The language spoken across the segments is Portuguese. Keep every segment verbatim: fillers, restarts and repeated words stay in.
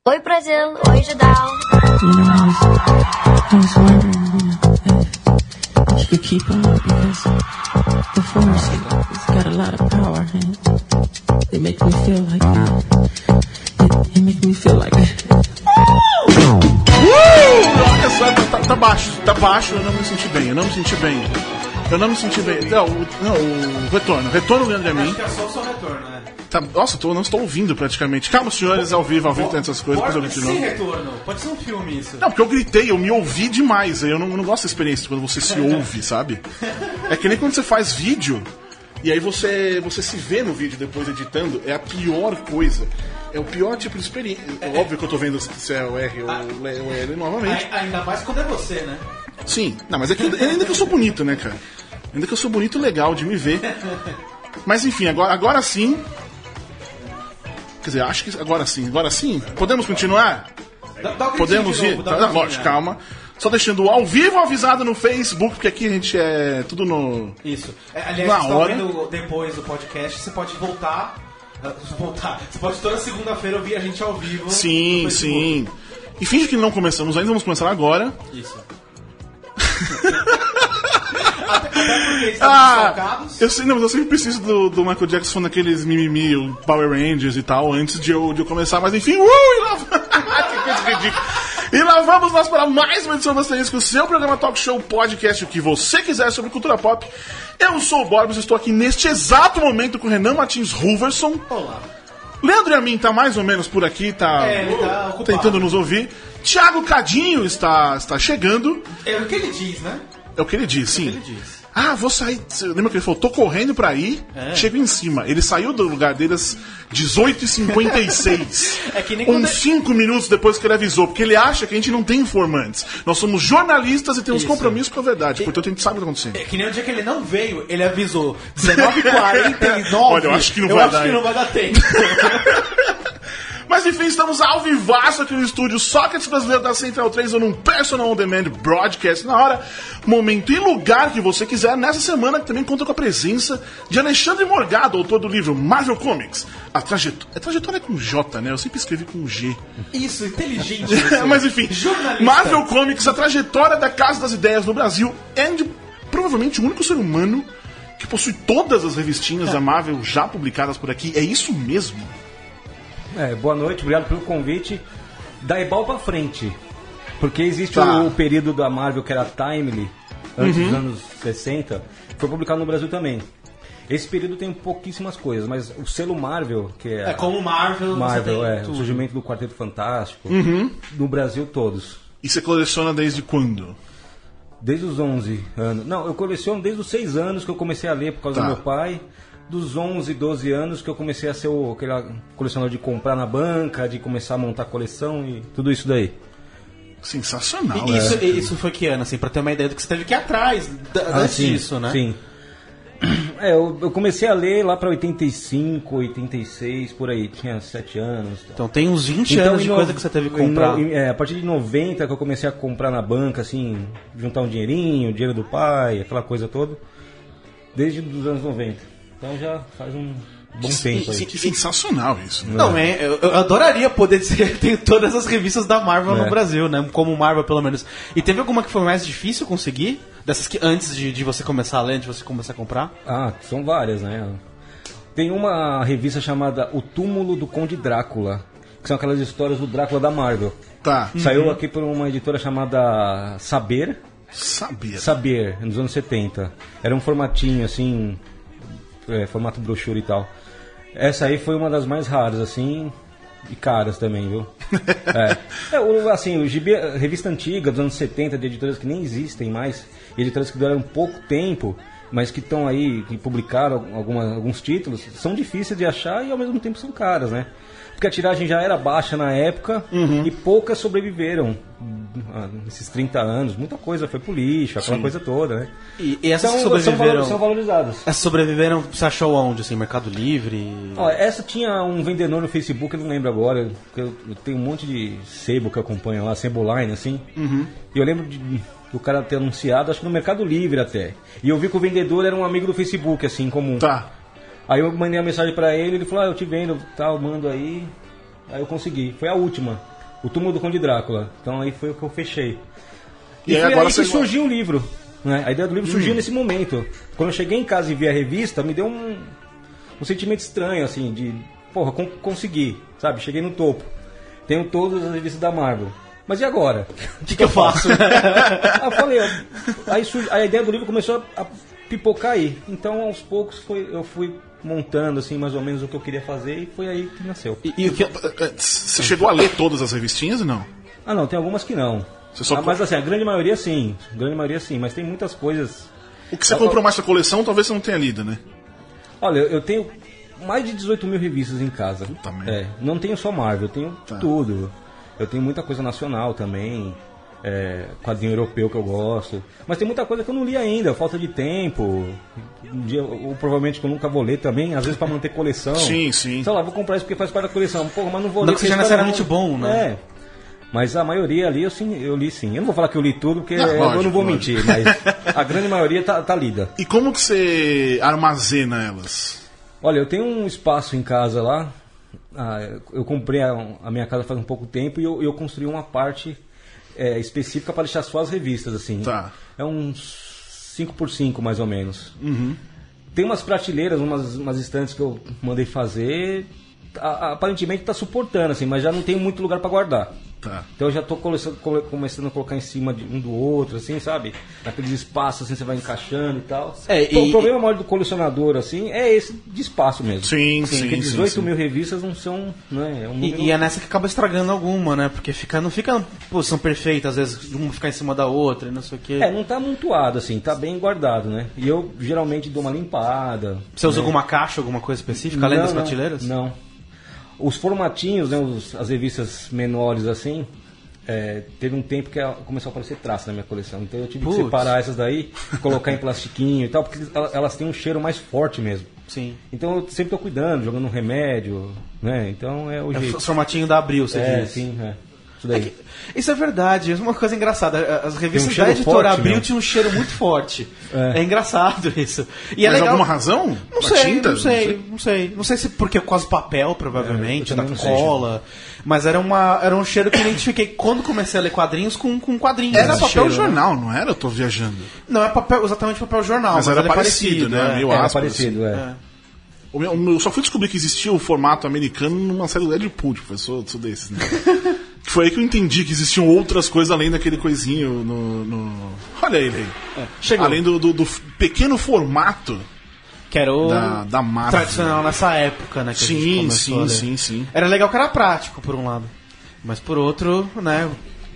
Oi, Brasil. Oi, Judal. You know, I was, I was wondering, you know, if, if you could keep on, because the force has got a lot of power, and it makes me feel like, it, it makes me feel like... Uh! Olha só, tá, tá, tá baixo, tá baixo, eu não me senti bem, eu não me senti bem. Eu não me senti bem. Não, o, não, o retorno. Retorno, Leandro, a mim. Acho que é só o seu retorno, né? Tá, nossa, eu não estou ouvindo praticamente. Calma, senhores, ao vivo, ao vivo tem essas coisas. Pode Depois eu ser grito de retorno. Pode ser um filme isso. Não, porque eu gritei, eu me ouvi demais. Eu não, eu não gosto dessa experiência quando você se ouve, sabe? É que nem quando você faz vídeo e aí você, você se vê no vídeo depois editando. É a pior coisa. É o pior tipo de experiência. É óbvio que eu tô vendo se é o R ou o L novamente. Ainda mais quando é você, né? Sim. Não, mas é que, ainda que eu sou bonito, né, cara? Ainda que eu sou bonito, legal de me ver. Mas enfim, agora, agora sim. Quer dizer, acho que agora sim. Agora sim? Podemos continuar? Dá, dá um Podemos de ir? novo, dá Tá, um lógico, calma. Só deixando ao vivo avisado no Facebook, porque aqui a gente é tudo no... Isso. É, aliás, na você tá hora. vendo depois do podcast, você pode voltar... voltar. Você pode toda segunda-feira ouvir a gente ao vivo. Sim, sim. E finge que não começamos ainda, vamos começar agora. Isso. Até, até porque estamos Ah, focados. eu, sei, não, mas eu sempre preciso do, do Michael Jackson falando aqueles mimimi, o Power Rangers e tal, antes de eu, de eu começar, mas enfim, uh, e lá, que coisa ridícula. E lá vamos nós para mais uma edição do Asterisco, o seu programa Talk Show Podcast, o que você quiser sobre cultura pop. Eu sou o Borbs, estou aqui neste exato momento com o Renan Martins Ruverson. Olá. Leandro Yamin tá mais ou menos por aqui, tá, É, ele tá ocupado. tentando nos ouvir. Thiago Cadinho está, está chegando. É o que ele diz, né? É o que ele diz, sim. É o que ele diz. Ah, vou sair. Lembra que ele falou, tô correndo pra ir, É. chego em cima. Ele saiu do lugar dele às dezoito e cinquenta e seis. É que nem quando Uns é- cinco minutos depois que ele avisou, porque ele acha que a gente não tem informantes. Nós somos jornalistas e temos Isso. compromisso com a verdade, portanto a gente sabe o que está acontecendo. É que nem o dia que ele não veio, ele avisou dezenove e quarenta e nove. Olha, eu acho que não eu vai acho dar, que hein? não vai dar tempo. Mas enfim, estamos ao vivaço aqui no estúdio Sócrates Brasileiro da Central três ou num Personal On Demand Broadcast na hora, momento e lugar que você quiser. Nessa semana que também conta com a presença de Alexandre Morgado, autor do livro Marvel Comics. A trajetória, a trajetória é com J, né? Eu sempre escrevi com G. Isso, inteligente. Isso. Mas enfim, Jornalista. Marvel Comics, a trajetória da Casa das Ideias no Brasil, é de, provavelmente o único ser humano que possui todas as revistinhas da Marvel já publicadas por aqui. É isso mesmo? É, boa noite, obrigado pelo convite. Da Ebal pra frente, porque existe Tá. o, o período da Marvel que era Timely, antes dos anos sessenta, foi publicado no Brasil também. Esse período tem pouquíssimas coisas, mas o selo Marvel, que é, É como Marvel, Marvel, você tem é, o tudo. surgimento do Quarteto Fantástico, no Brasil todos. E você coleciona desde quando? Desde os onze anos. Não, eu coleciono desde os seis anos que eu comecei a ler por causa Tá. do meu pai. Dos onze, doze anos que eu comecei a ser o, aquele colecionador de comprar na banca, de começar a montar coleção e tudo isso daí. Sensacional, E né? isso, isso foi que ano, assim, pra ter uma ideia do que você teve que ir atrás da, antes sim, disso, né? Sim. É, eu, eu comecei a ler lá pra oitenta e cinco, oitenta e seis, por aí, tinha sete anos. Tal. Então tem uns vinte Então, anos em de no- coisa que você teve que em comprar. no- em- é, a partir de noventa que eu comecei a comprar na banca, assim, juntar um dinheirinho, o dinheiro do pai, aquela coisa toda. Desde os anos noventa. Então já faz um bom tempo aí. Que sensacional isso, né? Não, é, eu, eu adoraria poder ser, ter todas as revistas da Marvel É. no Brasil, né? Como Marvel, pelo menos. E teve alguma que foi mais difícil conseguir? Dessas que antes de, de você começar a ler, antes de você começar a comprar? Ah, são várias, né? Tem uma revista chamada O Túmulo do Conde Drácula, que são aquelas histórias do Drácula da Marvel. Tá. Saiu aqui por uma editora chamada Saber. Sabia. Saber, nos anos setenta. Era um formatinho, assim, é, formato brochura e tal. Essa aí foi uma das mais raras, assim, e caras também, viu? é. É, o, assim, o gibi, a revista antiga dos anos setenta, de editoras que nem existem mais, editoras que duraram pouco tempo, mas que estão aí, que publicaram alguma, alguns títulos, são difíceis de achar e ao mesmo tempo são caras, né? Porque a tiragem já era baixa na época e poucas sobreviveram ah, nesses trinta anos. Muita coisa foi pro lixo, aquela Sim. coisa toda, né? E, e essas São, que são, sobreviveram. valor- são valorizadas. Essas sobreviveram, você achou onde? Assim, Mercado Livre? Ó, essa tinha um vendedor no Facebook, eu não lembro agora, porque eu, eu tenho um monte de sebo que acompanha lá, Seboline, assim. E eu lembro de, do cara ter anunciado, acho que no Mercado Livre até. E eu vi que o vendedor era um amigo do Facebook, assim, em comum. Tá. Aí eu mandei a mensagem pra ele, ele falou, ah, eu te vendo, tal, mando aí. Aí eu consegui. Foi a última. O Túmulo do Conde Drácula. Então aí foi o que eu fechei. E, E aí foi agora aí você- que surgiu o livro. Né? A ideia do livro Hum. surgiu nesse momento. Quando eu cheguei em casa e vi a revista, me deu um, um sentimento estranho, assim, de... Porra, con- consegui, sabe? Cheguei no topo. Tenho todas as revistas da Marvel. Mas e agora? O que, que eu faço? Aí eu falei, ó, aí sur- a ideia do livro começou a, a pipocar aí. Então, aos poucos, foi, eu fui montando, assim, mais ou menos o que eu queria fazer e foi aí que nasceu. E, e o que... Você chegou a ler todas as revistinhas ou não? Ah, não, tem algumas que não. Você só Ah, mas assim, a grande maioria sim. A grande maioria sim, mas tem muitas coisas... O que você comprou mais pra coleção, talvez você não tenha lido, né? Olha, eu tenho mais de dezoito mil revistas em casa. Puta merda. É, não tenho só Marvel, eu tenho Tá. tudo. Eu tenho muita coisa nacional também, é, quadrinho europeu que eu gosto. Mas tem muita coisa que eu não li ainda, falta de tempo. Um dia, ou provavelmente que eu nunca vou ler também, às vezes pra manter coleção. Sim, sim. Sei lá, vou comprar isso porque faz parte da coleção. Porra, mas não vou Não ler. que seja porque esse cara necessariamente não- bom, né? É. Mas a maioria ali eu, sim, eu li sim. Eu não vou falar que eu li tudo, porque Não, eu lógico, não vou lógico. mentir, mas a grande maioria tá, tá lida. E como que você armazena elas? Olha, eu tenho um espaço em casa lá. Ah, eu comprei a, a minha casa faz um pouco tempo e eu, eu construí uma parte é, específica para deixar só as revistas, assim. Tá. É uns cinco por cinco mais ou menos. Tem umas prateleiras, umas, umas estantes que eu mandei fazer. A- a- aparentemente está suportando, assim, mas já não tem muito lugar para guardar. Tá. Então eu já estou começando a colocar em cima de um do outro, assim, sabe? Naqueles espaços, assim, você vai encaixando e tal. É, Então, e- o problema maior do colecionador, assim, é esse de espaço mesmo. Sim, Assim, sim, porque sim, dezoito sim. mil revistas não são, né? É um número... E, e é nessa que acaba estragando alguma, né? Porque fica, não fica na posição perfeita, às vezes uma ficar em cima da outra e não sei o quê. É, não tá amontoado, assim, tá bem guardado, né? E eu geralmente dou uma limpada. Você usa né? alguma caixa, alguma coisa específica, além Não, das não, prateleiras? Não. Os formatinhos, né, os- as revistas menores, assim, é, teve um tempo que a- começou a aparecer traço na minha coleção. Então eu tive Putz. que separar essas daí, colocar em plastiquinho e tal, porque ela- elas têm um cheiro mais forte mesmo. Sim. Então eu sempre tô cuidando, jogando um remédio, né? Então é o É o jeito. formatinho da Abril, você É, diz. sim, é. Isso daí. Isso é verdade, é uma coisa engraçada. As revistas cheiro da editora forte, Abril meu. tinham um cheiro muito forte. É. É, engraçado isso. E é Mas legal. alguma razão? Não A sei, tinta? não sei, não sei. Não sei se porque é quase papel, provavelmente, É, eu da também não sei. cola. Mas era, uma, era um cheiro que eu identifiquei quando comecei a ler quadrinhos com, com quadrinhos. Era esse papel cheiro, né? jornal, não era? Eu tô viajando. Não, é papel, exatamente papel jornal. Mas Mas, era ele é parecido, né? é. Meio Era áspero, parecido, assim. é. É. O meu- o meu- Eu só fui descobrir que existia o formato americano numa série do Deadpool, tipo, eu sou, sou desses, né? Que foi aí que eu entendi que existiam outras coisas além daquele coisinho no... no- Olha ele aí. Chegou. Além do, do- do pequeno formato Que era o da, da Marvel. tradicional nessa época, né? Que a gente Sim, começou a sim, ler. sim, sim. Era legal que era prático, por um lado. Mas por outro, né?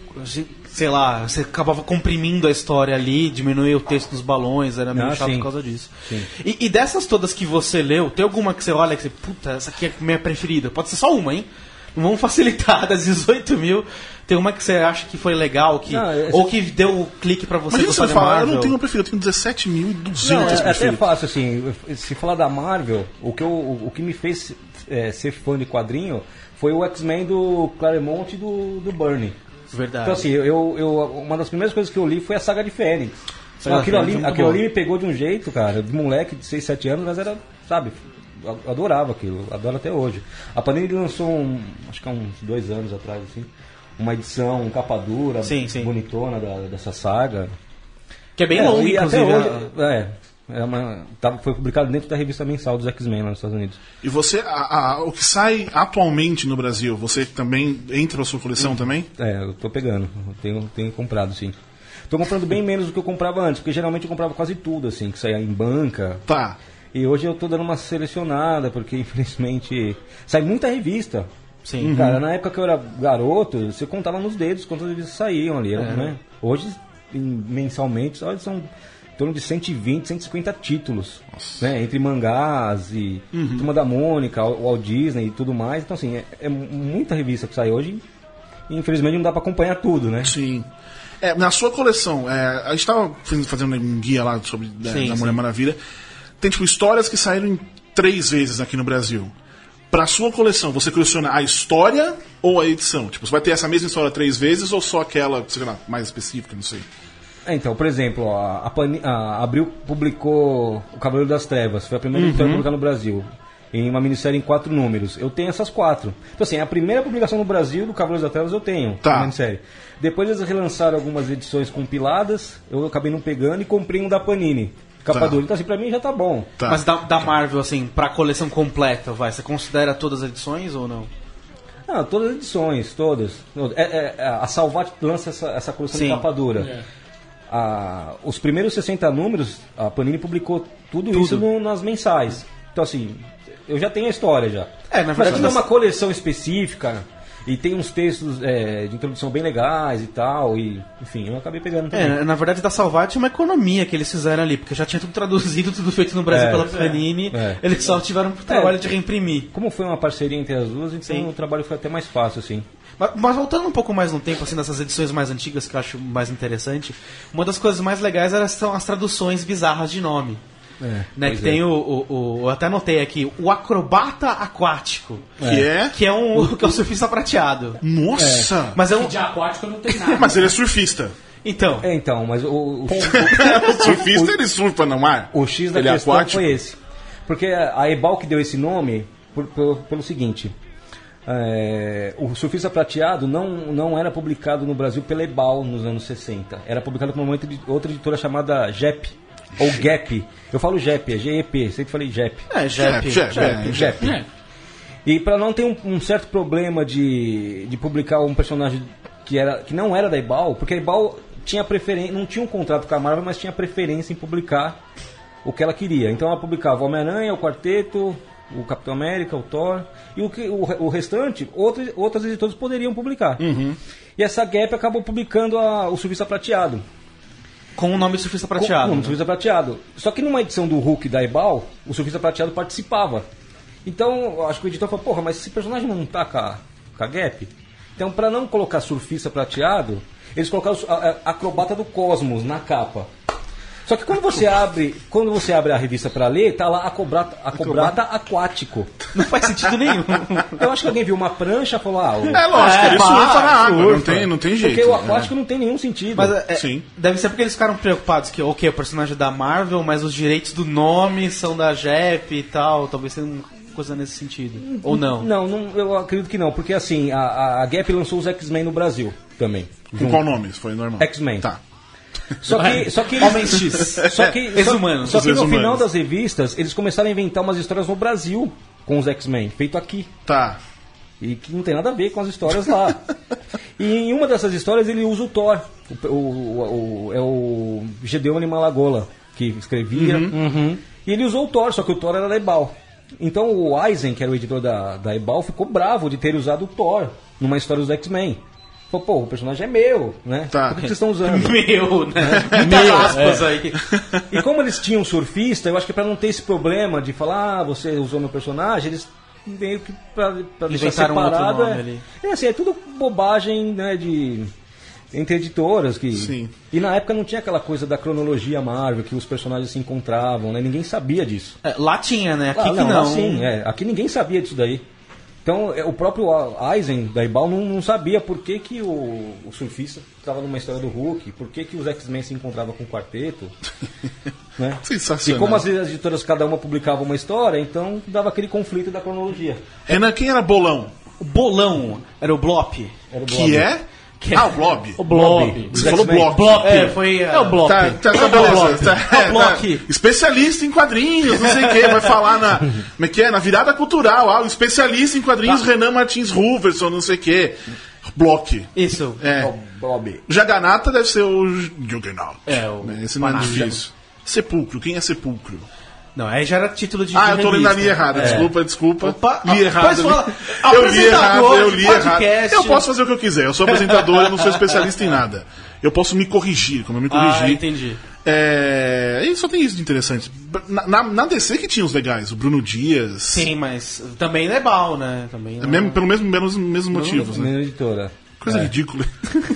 Sei lá, você acabava comprimindo a história ali, diminuía o texto dos balões, era meio Ah, chato sim. por causa disso. Sim. E, e dessas todas que você leu, tem alguma que você olha que você, puta, essa aqui é a minha preferida? Pode ser só uma, hein? Não vamos facilitar, das dezoito mil. Tem uma que você acha que foi legal, que, Não, essa- ou que deu o clique pra você Imagina gostar você de falar, eu Marvel. não tenho preferido, eu tenho dezessete mil e duzentos Não, é, até é preferidos. fácil, assim, se falar da Marvel, o que, eu, o, o que me fez é, ser fã de quadrinho foi o X-Men do Claremont e do, do Byrne. Verdade. Então assim, eu, eu, uma das primeiras coisas que eu li foi a Saga de Fênix. Saga de aquilo Fênix ali, é muito aquilo boa. ali me pegou de um jeito, cara, de moleque de seis, sete anos, mas era, sabe, eu adorava aquilo, adoro até hoje. A Panini lançou, um, acho que há uns dois anos atrás, assim, uma edição, um capa dura, Sim, sim. bonitona da- dessa saga. Que é bem É, longo, e até inclusive. hoje, a- é, é uma, tá, foi publicado dentro da revista mensal dos X-Men lá nos Estados Unidos. E você, a- a- o que sai atualmente no Brasil, você também entra na sua coleção Hum. também? É, eu tô pegando, eu tenho, tenho comprado, sim. Tô comprando bem menos do que eu comprava antes, porque geralmente eu comprava quase tudo, assim, que saía em banca. Tá. E hoje eu tô dando uma selecionada, porque infelizmente sai muita revista. Sim. Cara, na época que eu era garoto, você contava nos dedos quantas revistas saíam ali, né? Hoje, em- mensalmente, olha, são em torno de cento e vinte, cento e cinquenta títulos, né? Entre mangás e Turma da Mônica, o Walt Disney e tudo mais. Então, assim, é, é muita revista que sai hoje e infelizmente não dá pra acompanhar tudo, né? Sim. É, na sua coleção, é, a gente estava fazendo um guia lá sobre da, Sim, da Mulher sim. Maravilha. Tem tipo histórias que saíram em três vezes aqui no Brasil. Pra sua coleção, você coleciona a história ou a edição? Tipo, você vai ter essa mesma história três vezes ou só aquela, sei lá, mais específica, não sei. É, então, por exemplo, ó, a, Pani- a Abril publicou O Cavaleiro das Trevas, foi a primeira edição publicada no Brasil. em uma minissérie em quatro números. Eu tenho essas quatro. Então, assim, a primeira publicação no Brasil do Cavaleiros das Trevas eu tenho, Tá. a minissérie. Depois eles relançaram algumas edições compiladas, eu acabei não pegando e comprei um da Panini, capa Tá. dura. Então, assim, pra mim já tá bom. Tá. Mas da, da Marvel, assim, pra coleção completa, vai, você considera todas as edições ou não? Ah, todas as edições, todas. É, é, a Salvat lança essa, essa coleção Sim. de capa dura. A, os primeiros sessenta números, a Panini publicou tudo, Tudo. isso no- nas mensais. Então, assim, eu já tenho a história já. É, na Mas verdade, como é nós- uma coleção específica e tem uns textos é, de introdução bem legais e tal, e enfim, eu acabei pegando também. É, na verdade, da Salvat é uma economia que eles fizeram ali, porque já tinha tudo traduzido, tudo feito no Brasil É. pela Panini, É. eles só tiveram o trabalho de reimprimir. Como foi uma parceria entre as duas, então Sim. o trabalho foi até mais fácil, assim. Mas, mas voltando um pouco mais no tempo, assim, dessas edições mais antigas que eu acho mais interessante, uma das coisas mais legais era, são as traduções bizarras de nome. É, Né, pois que é. tem o, o, o- eu até anotei aqui, o acrobata aquático, Que é? que é um que é o surfista prateado. Nossa! Mas é um, De aquático não tem nada. Mas ele é surfista. então, É, então, mas o, o, O surfista, ele surfa no mar. o X da ele é questão aquático. foi esse. Porque a Ebal que deu esse nome por- pelo, pelo seguinte: é, o Surfista Prateado não, não era publicado no Brasil pela Ebal nos anos sessenta. Era publicado por uma outra edi- outra editora chamada J E P. Ou Gap. Eu falo J E P, é G E P, sempre falei J E P. é, Jep, Jep, Jep, é. J E P. É. E para não ter um, um certo problema de, de publicar um personagem que, era, que não era da Ebal, porque a Ebal tinha preferência, não tinha um contrato com a Marvel, mas tinha preferência em publicar o que ela queria. Então ela publicava o Homem-Aranha, o Quarteto, o Capitão América, o Thor, e o, que, o, o restante, outros, outras editoras poderiam publicar. E essa Gap acabou publicando a, o Surfista Prateado. com o nome de surfista Com- prateado. Com, o né? Surfista Prateado. Só que numa edição do Hulk da Ebal, o Surfista Prateado participava. Então, eu acho que o editor falou, porra, mas esse personagem não tá com a, com a Gap? Então, pra não colocar Surfista Prateado, eles colocaram a, a Acrobata do Cosmos na capa. Só que quando você abre, quando você abre a revista pra ler, tá lá Acrobata, Acrobata Aquático. Não faz sentido nenhum. Eu acho que alguém viu uma prancha e falou, ah, o, É lógico, É, ele pá, surfa na água, não surfa. tem, não tem jeito. porque o né? aquático não tem nenhum sentido. Mas é, Sim. deve ser porque eles ficaram preocupados que, ok, o personagem é da Marvel, mas os direitos do nome são da Jep e tal. Talvez seja uma coisa nesse sentido. Ou não? Não, não, eu acredito que não, porque assim, a, a, a Gap lançou os X-Men no Brasil também. Com qual nome? Isso foi normal. X-Men. Tá. Só que, só que Homem X. Só que, Ex-humanos. Só, só que Os no ex-humanos. final das revistas, eles começaram a inventar umas histórias no Brasil com os X-Men, feito aqui. Tá. E que não tem nada a ver com as histórias lá. E em uma dessas histórias ele usa o Thor. O, o- o- é o Gedeon Malagola que escrevia. Uhum. E ele usou o Thor, só que o Thor era da Ebal. Então o Eisen, que era o editor da, da Ebal, ficou bravo de ter usado o Thor numa história dos X-Men. Falou, pô, o personagem é meu, né? Tá. Por que vocês estão usando? Meu, né? Muitas aspas aí. E como eles tinham um surfista, eu acho que pra não ter esse problema de falar, ah, você usou meu personagem, eles meio que pra, pra deixar Inventaram um outro separado. nome é, ali. é assim, é tudo bobagem, né, de entre editoras que Sim. e na época não tinha aquela coisa da cronologia Marvel que os personagens se encontravam, né? Ninguém sabia disso. É, lá tinha, né? Aqui Ah, que não, não. lá sim, é, aqui ninguém sabia disso daí. Então, é, o próprio Eisen da Ebal não, não sabia por que, que o, o surfista estava numa história do Hulk, por que, que os X-Men se encontravam com o quarteto. Né? Sensacional. E como as editoras, cada uma publicava uma história, então dava aquele conflito da cronologia. Renan, quem era Bolão? O Bolão era o Blop. Era o Que Blob. é? Que Ah, o Blob. O Blob. Você falou Blob. Blop. É, foi. É o Blop. Tá, tá, tá, beleza. Tá, É o Block. tá. Especialista em quadrinhos, não sei o que, vai falar na. Como é que é? Na virada cultural. Ah, o especialista em quadrinhos, Tá. Renan Martins Ruverson, não sei o que. Block. Isso. É É. o Blob. Jaganata deve ser o Juggernaut. É, o Né, esse não é Panache. difícil. Sepulcro, quem é Sepulcro? Não, aí já era título de. Ah, de eu tô lendo a revista. linha errada, É. desculpa, desculpa. Opa, li ah, errado. pois fala. Eu li errado, Apresentador eu de li errado. podcast. Eu posso fazer o que eu quiser, eu sou apresentador, eu não sou especialista em nada. Eu posso me corrigir, como eu me corrigi. Ah, entendi. É, e só tem isso de interessante. Na, na, na D C que tinha os legais, o Bruno Dias. Sim, mas também não é bal, né? Também não... Mesmo, pelo mesmo, mesmo, mesmo motivos, né? Mesma editora. Coisa É. ridícula.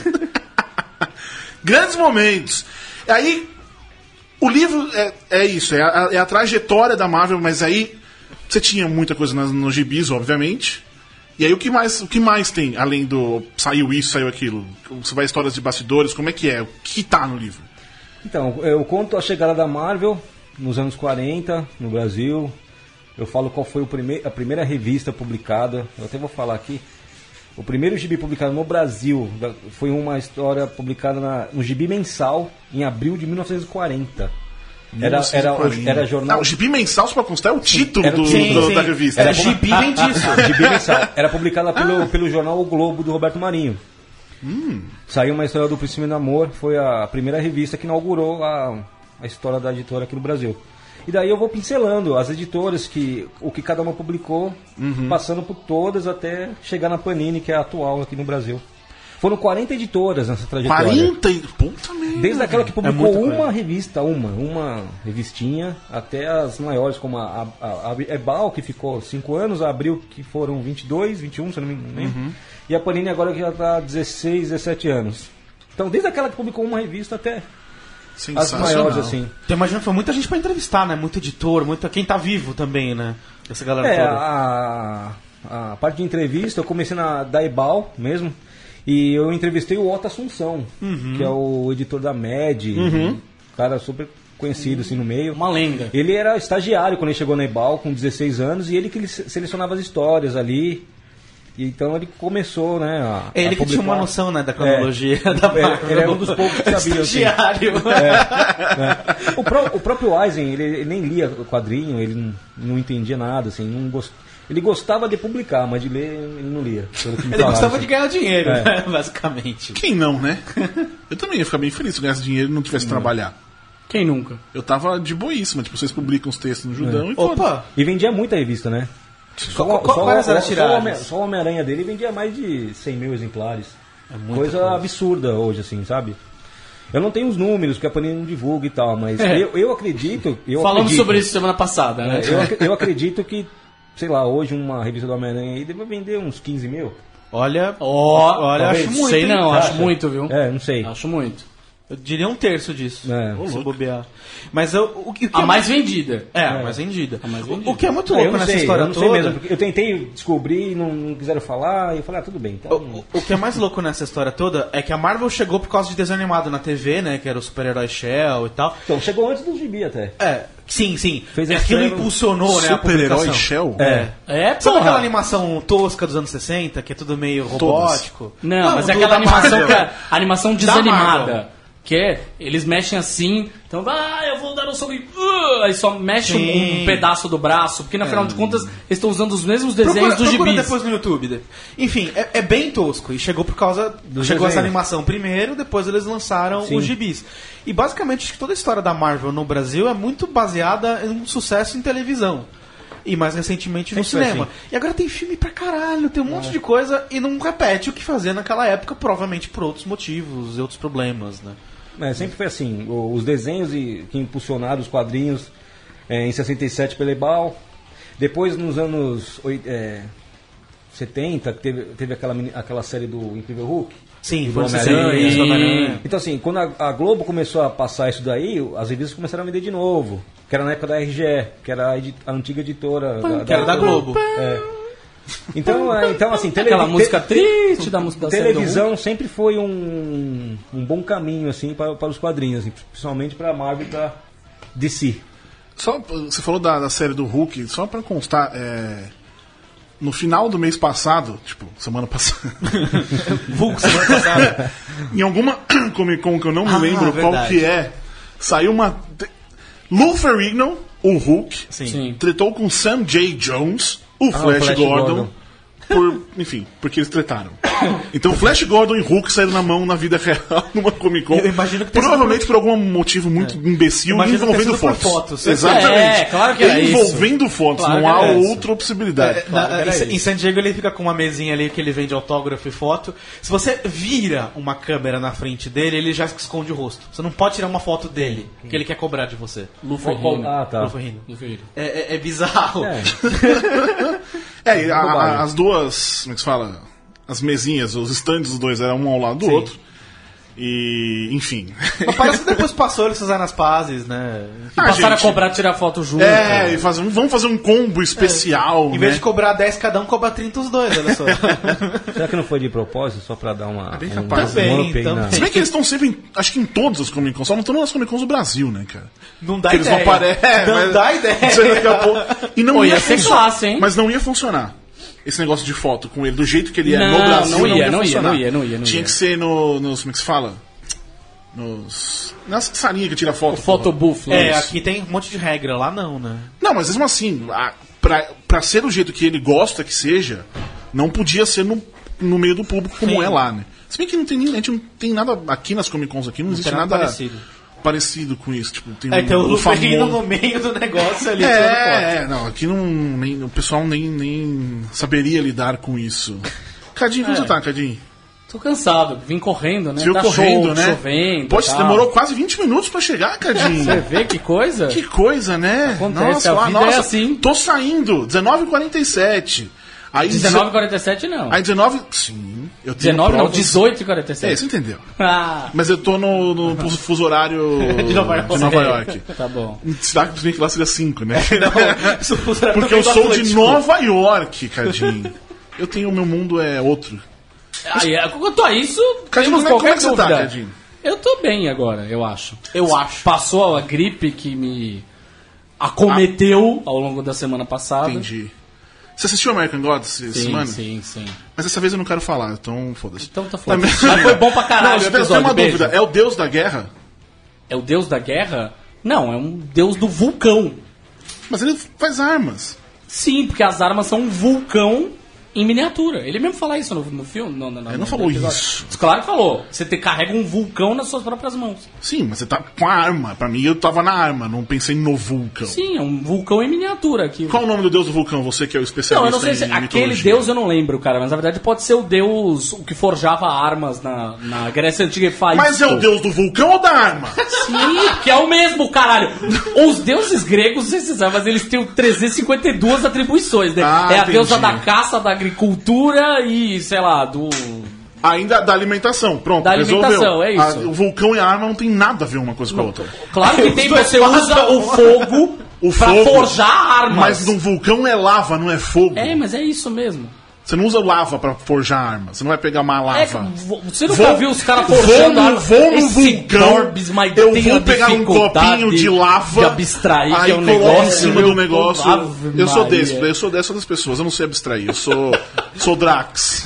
Grandes momentos. Aí, o livro é, é isso, é a, é a trajetória da Marvel, mas aí você tinha muita coisa nos no gibis, obviamente. E aí o que mais, o que mais tem, além do saiu isso, saiu aquilo? Você vai histórias de bastidores, como é que é? O que tá no livro? Então, eu conto a chegada da Marvel nos anos quarenta, no Brasil. eu falo qual foi o prime- a primeira revista publicada. Eu até vou falar aqui. O primeiro gibi publicado no Brasil da- foi uma história publicada na- no Gibi Mensal, em abril de mil novecentos e quarenta. Era, era, o- era jornal... Ah, o Gibi Mensal, só pra constar, é o título Era o do, título. do- Sim, da sim. revista. Era Gibi vem disso. Gibi Mensal. Era publicada pelo, pelo jornal O Globo, do Roberto Marinho. Hum. Saiu uma história do Príncipe do Amor, foi a primeira revista que inaugurou a, a história da editora aqui no Brasil. E daí eu vou pincelando as editoras, que, o que cada uma publicou, Uhum. passando por todas até chegar na Panini, que é a atual aqui no Brasil. Foram quarenta editoras nessa trajetória. quarenta e... Puta merda. Desde aquela que publicou muita coisa. uma revista, uma, uma revistinha, até as maiores, como a, a, a, a Ebal, que ficou cinco anos, a Abril, que foram vinte e dois, vinte e um, se eu não me engano, Uhum. e a Panini agora que já está dezesseis, dezessete anos. Então, desde aquela que publicou uma revista até as Sensacional. maiores, assim. Então imagina, foi muita gente pra entrevistar, né? Muito editor, muita... quem tá vivo também, né? Essa galera É, toda. a, a parte de entrevista, eu comecei na da Ebal mesmo, e eu entrevistei o Otto Assunção, que é o editor da M E D, um cara super conhecido assim no meio. Uma lenda. Ele era estagiário quando ele chegou na Ebal, com dezesseis anos, e ele que ele se- selecionava as histórias ali. E então ele começou, né, a, É ele a que tinha uma publicar. noção, né, da cronologia É. da Ele- Marvel. ele era um dos poucos que sabia, assim. Estagiário. É. O, pró- o próprio Eisen, ele, ele nem lia o quadrinho, ele não, não entendia nada, assim, não gost... ele gostava de publicar, mas de ler ele não lia. Pelo que me Ele falaram, gostava assim. de ganhar dinheiro, É. né, basicamente. Quem não, né? Eu também ia ficar bem feliz se eu ganhasse dinheiro e não tivesse que trabalhar. Quem nunca? Eu tava de boíssima, tipo, vocês publicam os textos no Judão e foda-se. Opa! E vendia muita revista, né? Só, Qual- qual- só, quais só, eram as só, o tiragens? Homem- só o Homem-Aranha dele vendia mais de cem mil exemplares. muita coisa, coisa. absurda hoje, assim, sabe? Eu não tenho os números, porque a Panini não divulga e tal, mas É. eu, eu acredito... Eu Falamos acredito, sobre isso semana passada, né? é, eu, ac- eu acredito que, sei lá, hoje uma revista do Homem-Aranha aí deve vender uns quinze mil. Olha, Ó, olha, eu talvez. acho muito, sei hein? não, Você acho acha? muito, viu? É, não sei. Acho muito. Eu diria um terço disso, É. se eu bobear. Mas eu, o, que- o que A é mais vendida. É, a mais vendida. A mais O- vendida. O que é muito Ah, eu louco não nessa sei, história eu não toda... sei mesmo, porque eu tentei descobrir e não, não quiseram falar, e eu falei, ah, tudo bem, então... O, o que é mais louco nessa história toda é que a Marvel chegou por causa de desenho animado na T V, né? Que era o super-herói Shell e tal. Então, chegou antes do gibi até. É, sim, sim. Fez a Aquilo estreia no impulsionou, né? A Super-herói publicação. Shell? É. É, Sabe aquela porra. animação tosca dos anos sessenta, que é tudo meio robótico? Não, mas é do- aquela da animação, Marvel. que é animação Da Marvel. desanimada. Que é, eles mexem assim, então, ah, eu vou dar um soco e... Uh, aí só mexe um, Sim. um pedaço do braço, porque, afinal de contas, eles estão usando os mesmos desenhos Procura, dos procura gibis. depois no YouTube. né? Enfim, é, é bem tosco. E chegou por causa. Dos chegou essa desenhos. animação primeiro, depois eles lançaram Sim. os gibis. E basicamente acho que toda a história da Marvel no Brasil é muito baseada em um sucesso em televisão. E mais recentemente no Sempre foi cinema. assim. E agora tem filme pra caralho, tem um monte de coisa e não repete o que fazia naquela época, provavelmente por outros motivos e outros problemas, né? É, sempre foi assim, o- os desenhos e, que impulsionaram os quadrinhos é, em sessenta e sete pela Ebal, depois nos anos oi- é, setenta, que teve, teve aquela, mini- aquela série do Incrível Hulk. Sim, do foi Homem-Aranha. Sim. Então assim, quando a, a Globo começou a passar isso daí, as revistas começaram a vender de novo, que era na época da R G E, que era a, edi- a antiga editora Que era da Globo. É. Então, é, então assim, tele- Aquela te- música triste da música da série do televisão sempre foi um, um bom caminho assim para, para os quadrinhos, assim, principalmente para Marvel e para D C. Só, você falou da, da série do Hulk, só pra constar, é, no final do mês passado, tipo, semana passada, Vulco semana passada. em alguma Comic Con que eu não me Ah, lembro qual verdade. que é, saiu uma... Lou Ferrigno, o Hulk, Sim. Sim. tretou com Sam J. Jones, o Ah, Flash, o Flash Gordon, Gordon. por, enfim, porque eles tretaram. Então Flash Gordon e Hulk saíram na mão na vida real numa Comic Con. Eu imagino que tenha provavelmente sido por algum motivo muito imbecil, Imagino que tenha envolvendo sido por fotos. fotos. Exatamente. É, claro que era isso. Envolvendo fotos, Claro não que há era isso. outra possibilidade. É, na- era em, isso. em San Diego ele fica com uma mesinha ali que ele vende autógrafo e foto. Se você vira uma câmera na frente dele, ele já esconde o rosto. Você não pode tirar uma foto dele, que ele quer cobrar de você. Lu Qual- qual- Ferrigno. Ah, tá. Lu Ferrigno. Do filho. É, é- é bizarro. É. É, e a- Bobagem. a- as duas, como é que se fala? As mesinhas, os stands dos dois eram um ao lado do Sim. outro. E, enfim. Mas parece que depois passou eles fizeram as pazes, né? E Ah, passaram gente. a cobrar, tirar foto junto. É, e fazer, um- vamos fazer um combo especial, Em né? vez de cobrar dez cada um, cobra trinta os dois, olha só. Será que não foi de propósito, só pra dar uma... bem um- capaz. um Também, up aí na- também. Se bem que eles estão sempre, em- acho que em todas as Comic Cons, só não estão nas Comic Cons do Brasil, né, cara? Não dá Que eles ideia. vão aparecer. Não mas- dá ideia. Isso aí daqui a pouco. E não Pô, ia, ia ser funcionar. classe, hein? Mas não ia funcionar. Esse negócio de foto com ele, do jeito que ele é Não, no Brasil, não ia, não ia, funcionar. não ia, não ia, não Tinha ia. que ser no, nos. Como é que se fala? Nos. Nas salinhas que tira foto. O photobooth, lá. É, Isso. aqui tem um monte de regra, lá não, né? Não, mas mesmo assim, a, pra, pra ser do jeito que ele gosta que seja, não podia ser no, no meio do público como Sim. é lá, né? Se bem que não tem, nem- a gente não tem nada aqui nas Comic Cons aqui, não, existe tem nada nada parecido. parecido com isso. Tipo, tem É, tem o famoso- Luferrino no meio do negócio ali. tirando É, é, não, aqui não, nem, o pessoal nem, nem saberia lidar com isso. Cadinho, como É. você tá, Cadinho? Tô cansado, vim correndo, né? Você viu tá correndo, cho- né? chovendo. Pô, você tal. demorou quase vinte minutos pra chegar, Cadinho. Você vê que coisa? Que coisa, né? Acontece, a ah, vida é assim. Tô saindo, dezenove e quarenta e sete. Aí dezenove e quarenta e sete não. Aí dezenove. Sim, eu tenho dezenove não, provas- dezoito e quarenta e sete. É, você entendeu. Ah, Mas eu tô no, no fuso- fuso horário De Nova York. de Nova York. tá bom. Será que lá seria cinco, né? Isso funciona Porque também eu do sou de Atlântico. Nova York, Cadinho. Eu tenho, o meu mundo é outro. Aí, é, quanto a isso, Cadinho, temos como é, como é qualquer que você tá, dúvida. Cadinho? Eu tô bem agora, eu acho. Eu acho. Passou a gripe que me acometeu ao longo da semana passada. Entendi. Você assistiu American Gods essa Sim, semana? sim, sim. Mas dessa vez eu não quero falar, então foda-se. Então tá foda. Também- Mas foi bom pra caralho Não, o eu tenho episódio, uma beijo. dúvida. É o deus da guerra? É o deus da guerra? Não, é um deus do vulcão. Mas ele faz armas. Sim, porque as armas são um vulcão em miniatura. Ele mesmo fala isso no, no filme? No, no, no, Ele não no falou episódio. isso. Claro que falou. Você te, carrega um vulcão nas suas próprias mãos. Sim, mas você tá com a arma. Pra mim, eu tava na arma, não pensei no vulcão. Sim, é um vulcão em miniatura. Que... Qual o nome do deus do vulcão? Você que é o especialista Não, eu não sei em se aquele mitologia. deus eu não lembro, cara, mas na verdade pode ser o deus o que forjava armas na, na Grécia Antiga e Faisto. Mas é o deus do vulcão ou da arma? Sim, que é o mesmo, caralho. Os deuses gregos, não sei se vocês sabem, mas eles têm trezentas e cinquenta e duas atribuições, né? Ah, é a entendi. deusa da caça, da agricultura e, sei lá, do... Ainda da alimentação, pronto, Da resolveu. alimentação, é isso. A- o vulcão e a arma não tem nada a ver uma coisa com a outra. Claro que tem, dois você fazem usa o uma. fogo O pra fogo, forjar armas. Mas num vulcão é lava, não é fogo. É, mas é isso mesmo. Você não usa lava pra forjar arma. Você não vai pegar uma lava. É, vo- você nunca Vou- viu os caras vou forjando no- armas? vou no Esse vulcão, Gorbis, mas eu tem vou a pegar um dificuldade copinho de lava, de abstrair, aí que é um coloco negócio... em cima do negócio. Ave Eu sou Maria. desse, eu sou dessas das pessoas, eu não sei abstrair, eu sou, sou Drax.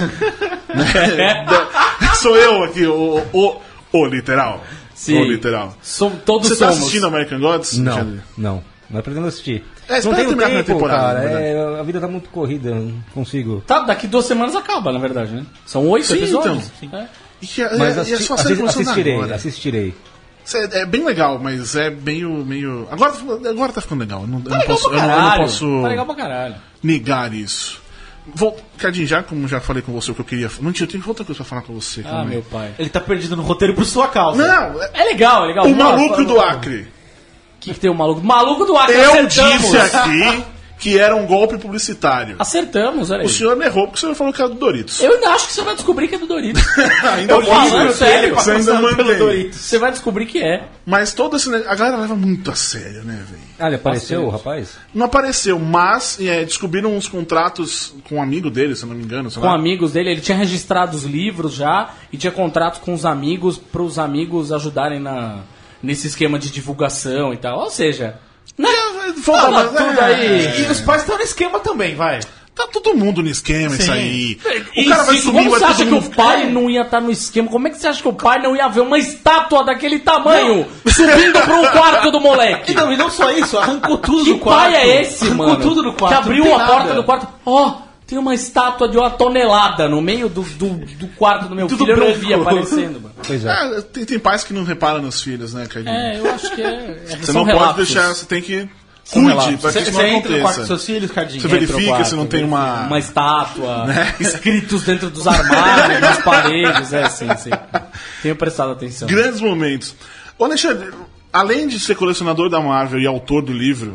Né? Da- sou eu aqui, o, o, o literal. Sim. O literal. Som- todos Você tá somos. assistindo American Gods? Não, Alexandre? não. Não é pretendo assistir. É, não espera tenho terminar a tempo, temporada, cara. na verdade. É, a vida tá muito corrida, não consigo. Tá, daqui duas semanas acaba, na verdade, né? São oito Sim, episódios. então. É. E, que, é- Mas e a assisti- sua série assi- começou assistirei, agora. assistirei. É, é bem legal, mas é meio. meio... Agora, agora tá ficando legal. Eu não, eu não Legal posso, pra eu não, eu não caralho. posso Tá legal pra caralho. negar isso. Vou, Cadinho, já como já falei com você o que eu queria. Não tinha, eu tenho outra coisa pra falar com você. Ah, calma aí. meu pai. Ele tá perdido no roteiro por sua causa. Não, é- É legal, é legal. o Nossa, maluco do O Acre. que, que tem o maluco? Maluco do Acre, Eu acertamos. disse aqui que era um golpe publicitário. Acertamos, olha aí. O senhor me errou porque o senhor falou que era do Doritos. Eu ainda acho que você vai descobrir que é do Doritos. Ainda Eu falo, falando sério, você ainda mantém. Você vai descobrir que é. Mas todo esse. ne- A galera leva muito a sério, né, velho? Ah, ele apareceu, o Bastante. rapaz? Não apareceu, mas é, descobriram uns contratos com um amigo dele, se eu não me engano. sei Com lá. amigos dele, ele tinha registrado os livros já e tinha contrato com os amigos para os amigos ajudarem na, nesse esquema de divulgação e tal. Ou seja, né? Foda, Fala mas, tudo é, aí. E os pais estão no esquema também, vai. Tá todo mundo no esquema, isso aí. E O cara vai Zico, sumir, como vai você acha todo que mundo... o pai não ia estar no esquema? Como é que você acha que o pai não ia ver uma estátua daquele tamanho subindo pro quarto do moleque? E não, e não só isso, arrancou tudo Que do quarto. pai é esse, arrancou mano? tudo do quarto. Que abriu não tem a porta nada. do quarto. Ó, tem uma estátua de uma tonelada no meio do, do, do quarto do meu Tudo filho. Eu não branco. vi aparecendo, mano. Pois é. É, tem, tem pais que não reparam nos filhos, né, Cadinho? É, eu acho que é. é Você são não relatos. pode deixar, você tem que São cuide relatos. pra que Você isso você não entra no quarto dos aconteça. seus filhos, Cardinho? Você Entra no verifica quarto, se não tem uma... Uma estátua, Né? escritos dentro dos armários, nas paredes, é, sim, sim. Tenho prestado atenção. Grandes momentos. Ô, Alexandre, além de ser colecionador da Marvel e autor do livro,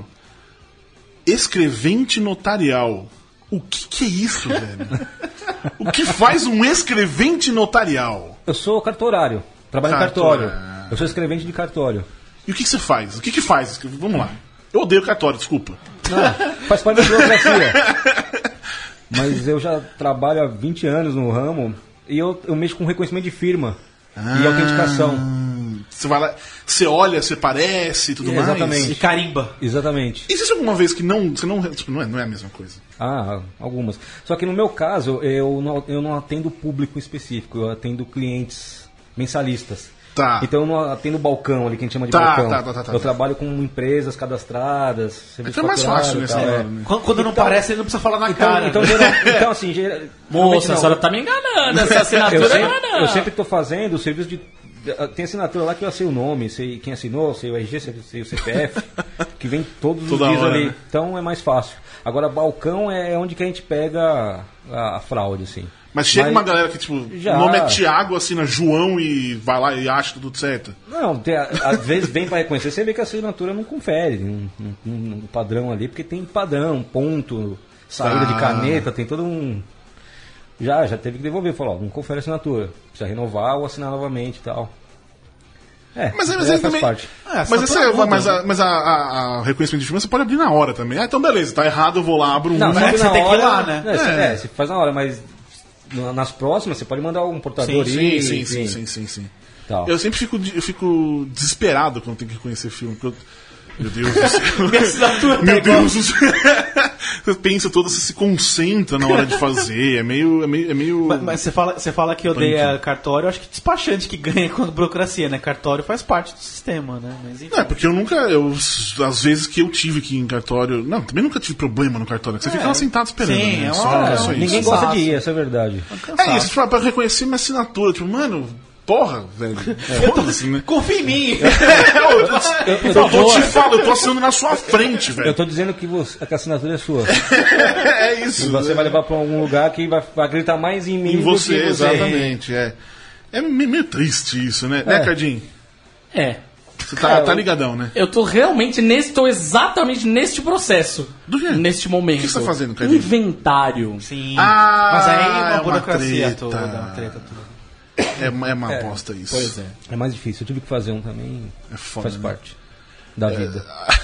escrevente notarial. O que, que é isso, velho? O que faz um escrevente notarial? Eu sou cartorário. trabalho em Cartório. cartório. Eu sou escrevente de cartório. E o que, que você faz? O que, que faz? Vamos lá. Eu odeio cartório, desculpa. Não, faz parte da burocracia. Mas eu já trabalho há vinte anos no ramo e eu, eu mexo com reconhecimento de firma Ah, e autenticação. Você vai lá, você olha, você parece e tudo mais. Exatamente. E carimba. Exatamente. Existe alguma vez que não, você não, tipo, não, é, não é a mesma coisa? Ah, algumas. Só que no meu caso, eu não, eu não atendo público específico, eu atendo clientes mensalistas. Tá. Então eu não atendo balcão ali, que a gente chama de Tá, balcão. tá, tá, tá, tá. Eu trabalho com empresas cadastradas, serviço Então é mais faturado fácil e nesse tal, é. ano, né? Quando, quando não Então- parece, ele não precisa falar na Então, cara. então, né? geral- então, assim, geral- geralmente Moça, não. a senhora tá me enganando. Essa assinatura Eu não é sempre, não. eu sempre tô fazendo o serviço de. Tem assinatura lá que eu sei o nome, sei quem assinou, sei o R G, sei o C P F, que vem todos os Toda dias hora, ali. né? Então é mais fácil. Agora, balcão é onde que a gente pega a, a fraude, assim. Mas chega Mas- uma galera que, tipo, Já. o nome é Thiago, assina João e vai lá e acha tudo certo. Não, tem, a- às vezes vem para reconhecer, você vê que a assinatura não confere um, um, um padrão ali, porque tem padrão, ponto, saída Tá. de caneta, tem todo um. Já, já teve que devolver, falou, ó, não confere a assinatura, precisa renovar ou assinar novamente e tal. É, Mas, mas é, ele faz também. parte. É, mas esse, assinatura muda, mas, a, né? mas a, a- a reconhecimento de firma você pode abrir na hora também. Ah, então beleza, tá errado, eu vou lá, abro um. Não, mas só que você na tem que ir hora, lá, né? É, você- É. é, você faz na hora, mas na- nas próximas você pode mandar algum portador sim, aí, sim, sim, enfim, sim, sim, sim. tal. Eu sempre fico, de- eu fico desesperado quando tenho que reconhecer filme. Porque eu, meu Deus do céu. Minha assinatura Meu tá igual. Deus do céu. Você pensa todo, você se concentra na hora de fazer. É meio. É meio, é meio... Mas, mas você fala, você fala que odeia Punk. cartório, eu acho que despachante que ganha com a burocracia, né? Cartório faz parte do sistema, né? Mas enfim. Não, é porque eu nunca. Eu, às vezes que eu tive aqui em cartório. Não, também nunca tive problema no cartório. Você É. fica lá sentado esperando. Sim, né? é uma- só, é é só um- isso. Ninguém Cansaço. gosta de ir, essa é a verdade. É isso, tipo, pra reconhecer minha assinatura. Tipo, mano, porra, velho. Foda-se, né? Confia em mim! Eu, eu, eu tô te falando, eu tô assinando na sua frente, Eu velho. tô dizendo que, você, que a assinatura é sua. É isso. E você né? vai levar pra algum lugar que vai, vai acreditar mais em mim Em do você, que você. exatamente. É, é meio meio triste isso, né? Né, É. Cardinho? É. Você tá, É, tá eu- ligadão, né? Eu tô realmente nesse, tô exatamente neste processo. Do quê? Neste momento. O que você tá fazendo, Cadinho? Inventário. Sim. Ah, mas aí é é uma uma burocracia treta. toda, uma treta toda. É, é uma bosta isso. Pois é. É mais difícil. Eu tive que fazer um também. É foda, faz né? parte da vida.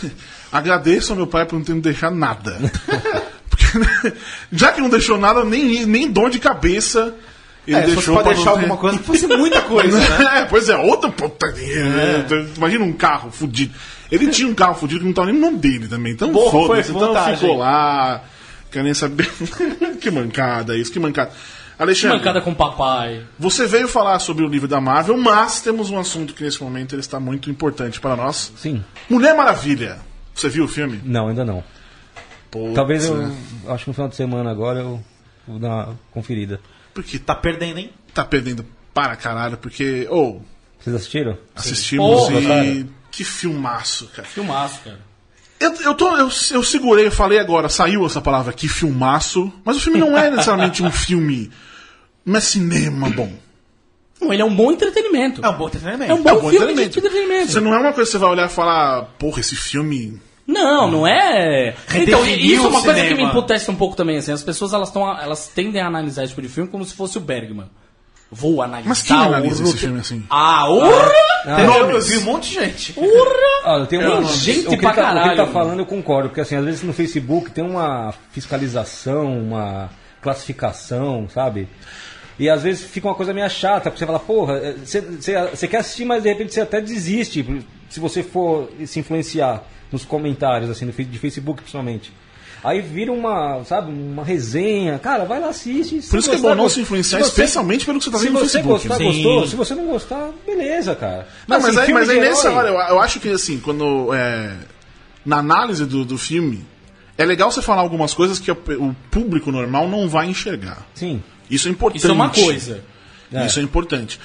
Agradeço ao meu pai por não ter me deixado nada. Porque, né, já que não deixou nada, nem, nem dor de cabeça ele É, se fosse deixou pra pra deixar não ter- alguma coisa, fosse muita coisa, né? É, pois é, outra putaria, né? Imagina um carro fudido. Ele tinha um carro fudido que não tava nem no nome dele também. Então Boa, foda-se. foi Então vantagem. ficou lá. Quer nem saber. Que mancada isso, que mancada. Alexandre, Mancada com papai. você veio falar sobre o livro da Marvel, mas temos um assunto que nesse momento ele está muito importante para nós. Sim. Mulher Maravilha. Você viu o filme? Não, ainda não. Putz, Talvez eu. né? Acho que no final de semana agora eu vou dar uma conferida. Porque Tá perdendo, hein? tá perdendo para caralho, porque. Ou, Vocês assistiram? assistimos Porra, e. cara. Que filmaço, cara. Filmaço, cara. Eu, eu, tô, eu, eu segurei, eu falei agora, saiu essa palavra aqui, filmaço, mas o filme não é necessariamente um filme. Não é cinema bom. Não, ele é um bom entretenimento. É um bom entretenimento. É um bom É um bom filme entretenimento. de entretenimento. Você não é uma coisa que você vai olhar e falar, porra, esse filme. Não, não é. Então, Redefiniu isso é uma o coisa que me cinema. emputece um pouco também. Assim, as pessoas elas, tão, elas tendem a analisar esse tipo de filme como se fosse o Bergman. Vou analisar. Mas quem o analisa esse rote- filme assim? Ah, urra! Eu, eu Nomes. vi um monte de gente. Ah, eu tenho É, uma, gente o que pra ele tá, o que ele caralho, tá mano. falando eu concordo, porque assim, às vezes no Facebook tem uma fiscalização, uma classificação, sabe? E às vezes fica uma coisa meio chata, porque você fala, porra, eh, você, você, você quer assistir, mas de repente você até desiste, se você for se influenciar nos comentários, assim, no, fe- de Facebook principalmente. Aí vira uma, sabe, uma resenha. Cara, vai lá, assiste. Por isso que é bom não se influenciar, especialmente pelo que você tá se vendo no você Facebook. gostar, né? gostou. Se você não gostar, beleza, cara. Não, mas assim, aí, filme mas aí de nessa herói- hora, eu, eu acho que assim, quando. É, na análise do, do filme, é legal você falar algumas coisas que o, o público normal não vai enxergar. Sim. Isso é importante. Isso é uma coisa. É. Isso é importante.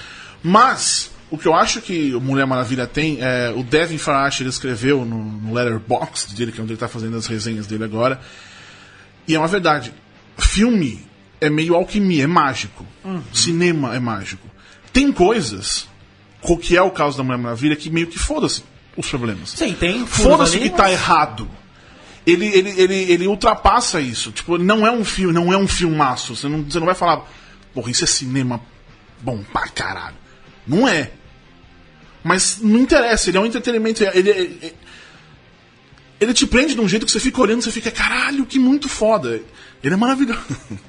Mas, o que eu acho que o Mulher Maravilha tem, é, o Devin Farash ele escreveu no, no Letterboxd dele, que é onde ele tá fazendo as resenhas dele agora. E é uma verdade. Filme é meio alquimia, é mágico. Cinema é mágico. Tem coisas, o que é o caso da Mulher Maravilha, que meio que foda-se os problemas. Sim, tem. furos Foda-se o ali, que tá mas- errado. Ele, ele, ele, ele ultrapassa isso. Tipo, não é um filme, não é um filmaço. Você não, você não vai falar, porra, isso é cinema bom pra caralho. Não é. Mas não interessa, ele é um entretenimento. Ele, ele, ele te prende de um jeito que você fica olhando e você fica, caralho, que muito foda. Ele é maravilhoso.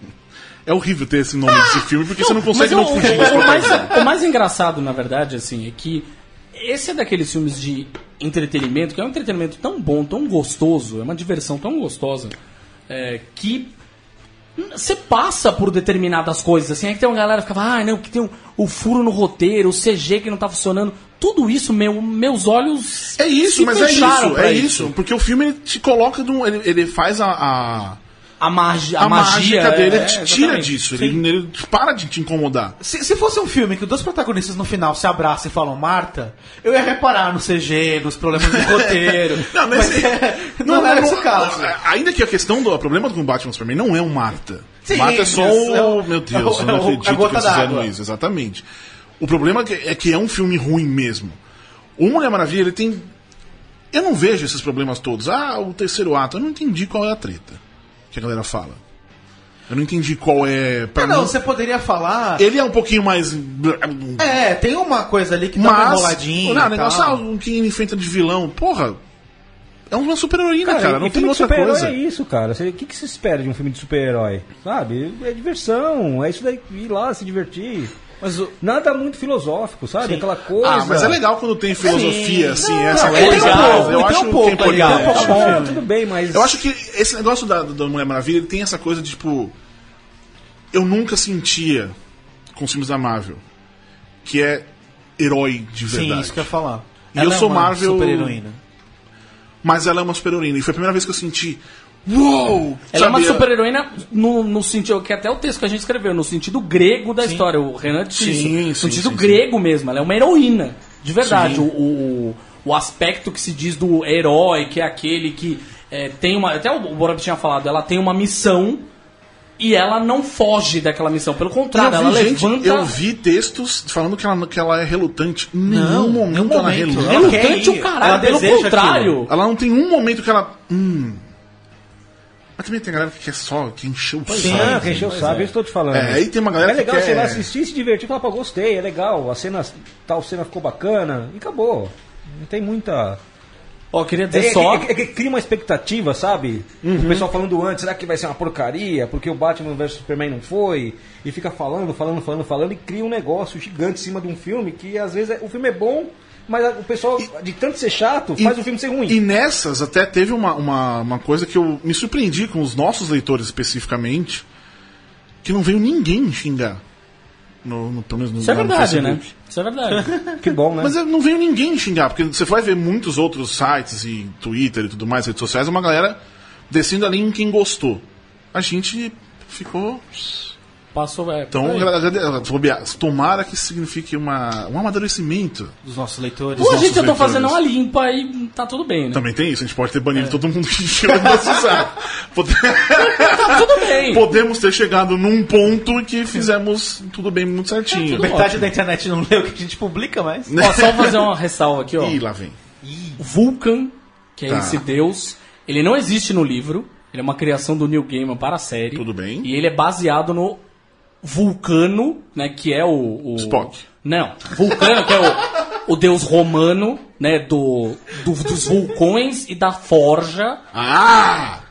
É horrível ter esse nome desse filme, porque você não consegue não Mas o, fugir. o, o, mais, o mais engraçado, na verdade, assim, é que esse é daqueles filmes de entretenimento, que é um entretenimento tão bom, tão gostoso, é uma diversão tão gostosa, é, que você passa por determinadas coisas, assim, aí que tem uma galera que ficava, ah, não, que tem o, o furo no roteiro, o C G que não tá funcionando, tudo isso, meu, meus olhos É isso, se mas é fecharam isso, pra é isso. Porque o filme ele te coloca num. Ele, ele faz a. a... A, magi A, a magia mágica dele é, te é, tira exatamente. disso, ele, ele para de te incomodar. Se, se fosse um filme que os dois protagonistas no final se abraçam e falam Marta, eu ia reparar no C G, nos problemas do roteiro. Não, mas mas é, não, era esse o caso. Ainda que a questão do o problema com o Batman Superman não é o Marta. Sim, Marta é só isso, o. é o- Meu Deus, é o- eu não é o- acredito a que gota eles fizeram d'água. isso, exatamente. O problema é que, é que é um filme ruim mesmo. O Mulher Maravilha, ele tem. Eu não vejo esses problemas todos. Ah, o terceiro ato, eu não entendi qual é a treta que a galera fala. Eu não entendi qual é. Pra Ah, não, mim, você poderia falar. ele é um pouquinho mais. É, tem uma coisa ali que dá uma Mas. enroladinha. Não, o e negócio, tal. ah, o que ele enfrenta de vilão. Porra. É uma super-heroína, cara. Cara, Não e tem filme de outra super-herói coisa. é isso, cara. Você- O que, que você espera de um filme de super-herói? Sabe? É diversão, é isso daí, ir lá se divertir. Mas o- Nada muito filosófico, sabe? Aquela coisa. Ah, mas é legal quando tem filosofia, assim, essa não, coisa. é legal, eu tem um acho pouco, que é importante. legal. Tá Tá bom, bom. tudo bem, mas. Eu acho que esse negócio da, da Mulher Maravilha, ele tem essa coisa de, tipo... Eu nunca sentia, com os filmes da Marvel, que é herói de verdade. Sim, isso que eu ia falar. E Ela eu é sou uma Marvel- super-heroína. Mas ela é uma super-heroína. E foi a primeira vez que eu senti... Uou! Ela é uma sabe? super-heroína no, no sentido, que é até o texto que a gente escreveu, no sentido grego da história. O Renan disse isso. Sim, No sim, sentido sim, grego mesmo. Ela é uma heroína. De verdade. Sim. O, o, o aspecto que se diz do herói, que é aquele que é, tem uma. Até o Borat tinha falado, ela tem uma missão e ela não foge daquela missão. Pelo contrário, Eu ela vi, gente, levanta. eu vi textos falando que ela, que ela é relutante. Em Não, nenhum momento, nenhum ela momento. reluta. Ela quer relutante ir. o caralho, Ela pelo deseja contrário. aquilo. Ela não tem um momento que ela. Hum. Mas também tem galera que quer só, que encheu o Sim, saco. que encheu o saco, eu estou te falando. É, aí tem uma galera É legal que você quer... lá assistir, se divertir e falar, pô, gostei, é legal, a cena, tal cena ficou bacana, e acabou. Não tem muita. Ó, queria É, dizer é, só. é, é que cria uma expectativa, sabe? O pessoal falando antes, será que vai ser uma porcaria? Porque o Batman versus Superman não foi? E fica falando, falando, falando, falando, e cria um negócio gigante em cima de um filme que às vezes é- o filme é bom, mas a- o pessoal, de tanto ser chato, faz o filme ser ruim. E nessas até teve uma, uma, uma coisa que eu me surpreendi com os nossos leitores especificamente, que não veio ninguém xingar. No, no, pelo menos no, Isso é lá no verdade, né? Facebook. Isso é verdade. Que bom, né? Mas é, não veio ninguém xingar, porque você vai ver muitos outros sites e Twitter e tudo mais, redes sociais, uma galera descendo ali em quem gostou. A gente ficou... Passou, é. Então, aí. agrade- tomara que signifique uma, um amadurecimento. Dos nossos leitores. Ou a nossos gente já tá leitores. fazendo uma limpa e tá tudo bem, né? Também tem isso, a gente pode ter banido todo mundo que encheu o nosso saco. Pode- Tá tudo bem. Podemos ter chegado num ponto que fizemos tudo bem, muito certinho. tudo Metade ótimo. da internet não lê o que a gente publica, mas. Ó, só fazer uma ressalva aqui, ó. Ih, lá vem. Vulcan, que é Tá. esse deus, ele não existe no livro. Ele é uma criação do Neil Gaiman para a série. Tudo bem. E ele é baseado no Vulcano, né, que é o... o... Spock. Não, Vulcano, que é o, o deus romano, né, do, do- dos vulcões e da forja. Ah!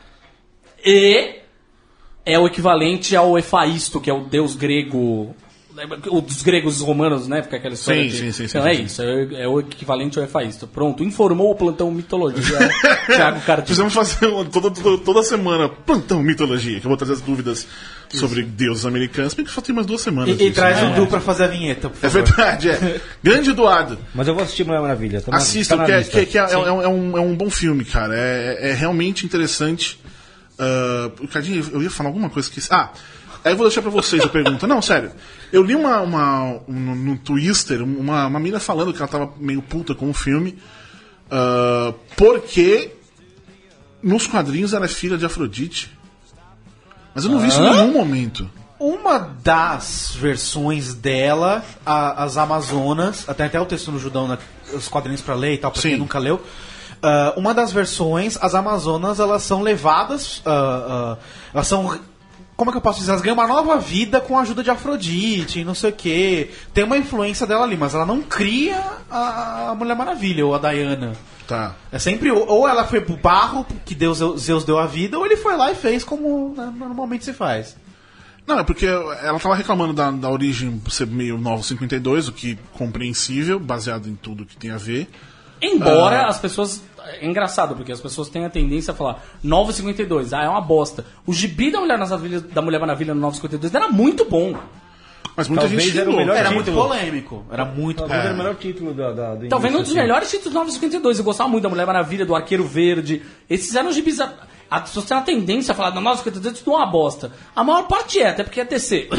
E é o equivalente ao Hefaisto, que é o deus grego... O dos gregos e os romanos, né? Fica aquela história. Sim, de- sim, sim, Então sim, é sim. isso, é, é o equivalente ao Hefaisto. Pronto, informou o plantão Mitologia, Thiago Cardi. Precisamos fazer uma- toda, toda, toda semana plantão mitologia, que eu vou trazer as dúvidas sobre deuses americanos, porque só tem mais duas semanas. E, e disso, traz né? o Du pra fazer a vinheta, por É favor. verdade, é. Grande Eduardo. Mas eu vou assistir Mulher Maravilha. Tá na- Assista, tá na que, é, lista. que, que é, é, é um, é um- é um bom filme, cara. É, é realmente interessante. Uh, Ricardinho, eu ia falar alguma coisa que. Ah, aí eu vou deixar pra vocês a pergunta. Não, sério. Eu li uma, uma, um, no Twitter uma, uma mina falando que ela tava meio puta com o filme. uh, porque nos quadrinhos ela é filha de Afrodite. Mas eu não vi isso em nenhum momento. Uma das versões dela, a- as Amazonas, até até o texto no Judão, né, os quadrinhos pra ler e tal, pra Sim. quem nunca leu. ah, uma das versões, as Amazonas, elas são levadas, ah, ah, elas são Como é que eu posso dizer? Elas ganham uma nova vida com a ajuda de Afrodite, não sei o quê. Tem uma influência dela ali, mas ela não cria a, a Mulher Maravilha ou a Diana. Tá. É sempre, ou, ou ela foi pro barro, que Deus, Zeus deu a vida, ou ele foi lá e fez como né, normalmente se faz. Não, é porque ela tava reclamando da, da origem ser meio Nova cinquenta e dois, o que é compreensível, baseado em tudo que tem a ver. Embora Ah. as pessoas... É engraçado, porque as pessoas têm a tendência a falar Nova cinquenta e dois, ah, é uma bosta. O gibi da Mulher, Maravilha, da Mulher Maravilha no Nova cinquenta e dois era muito bom. Mas muita Talvez gente era o xingou. melhor Era título. muito polêmico. Era muito Talvez É. era o melhor título da, da, do Talvez um início, dos assim. melhores títulos do Nova cinquenta e dois. Eu gostava muito da Mulher Maravilha, do Arqueiro Verde. Esses eram gibis... a- As pessoas têm uma tendência a falar da Nova cinquenta e dois, isso não é uma bosta. A maior parte é, até porque é D C.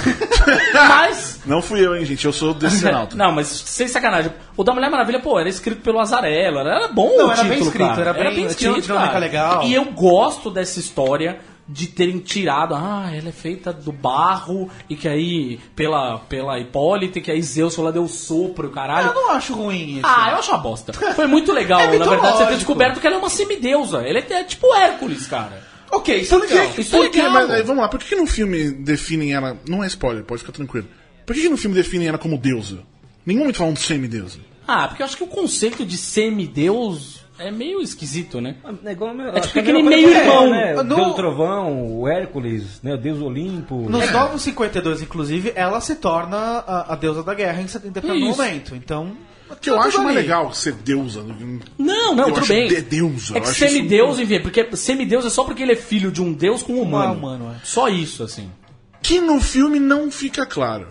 Mas... Não fui eu, hein, gente. Eu sou desse Senalto. Não, mas sem sacanagem. O da Mulher Maravilha, pô, era escrito pelo Azarello. Era, era bom Não, o era título, bem escrito, cara. era bem- tinha uma dinâmica cara. legal. E eu gosto dessa história de terem tirado... Ah, ela é feita do barro e que aí, pela, pela Hipólita, e que aí Zeus foi lá deu sopro, caralho. Eu não acho ruim isso. Ah, eu acho uma bosta. Foi muito legal, É na verdade, você ter mitológico. descoberto que ela é uma semideusa. Ela é, é tipo Hércules, cara. Ok, isso é legal. Isso é Por que, legal. mas aí, vamos lá, por que, que no filme definem ela. Não é spoiler, pode ficar tranquilo. Por que, que no filme definem ela como deusa? Nenhum momento falam de semideusa. Ah, porque eu acho que o conceito de semideus é meio esquisito, né? É, igual, É tipo acho que aquele a mesma meio coisa que irmão. é, né? O No- Deus do Trovão, o Hércules, né? o Deus Olimpo. Nos Novos cinquenta e dois, inclusive, ela se torna a, a deusa da guerra em determinado Isso. momento. Então. Que eu tá acho tudo mais ali. legal ser deusa. Não, não, Eu tudo acho bem. de- deusa, É eu que acho semideus, enfim, porque semideus é só porque ele é filho de um deus com um humano. Ah, humano, é. Só isso, assim. Que no filme não fica claro.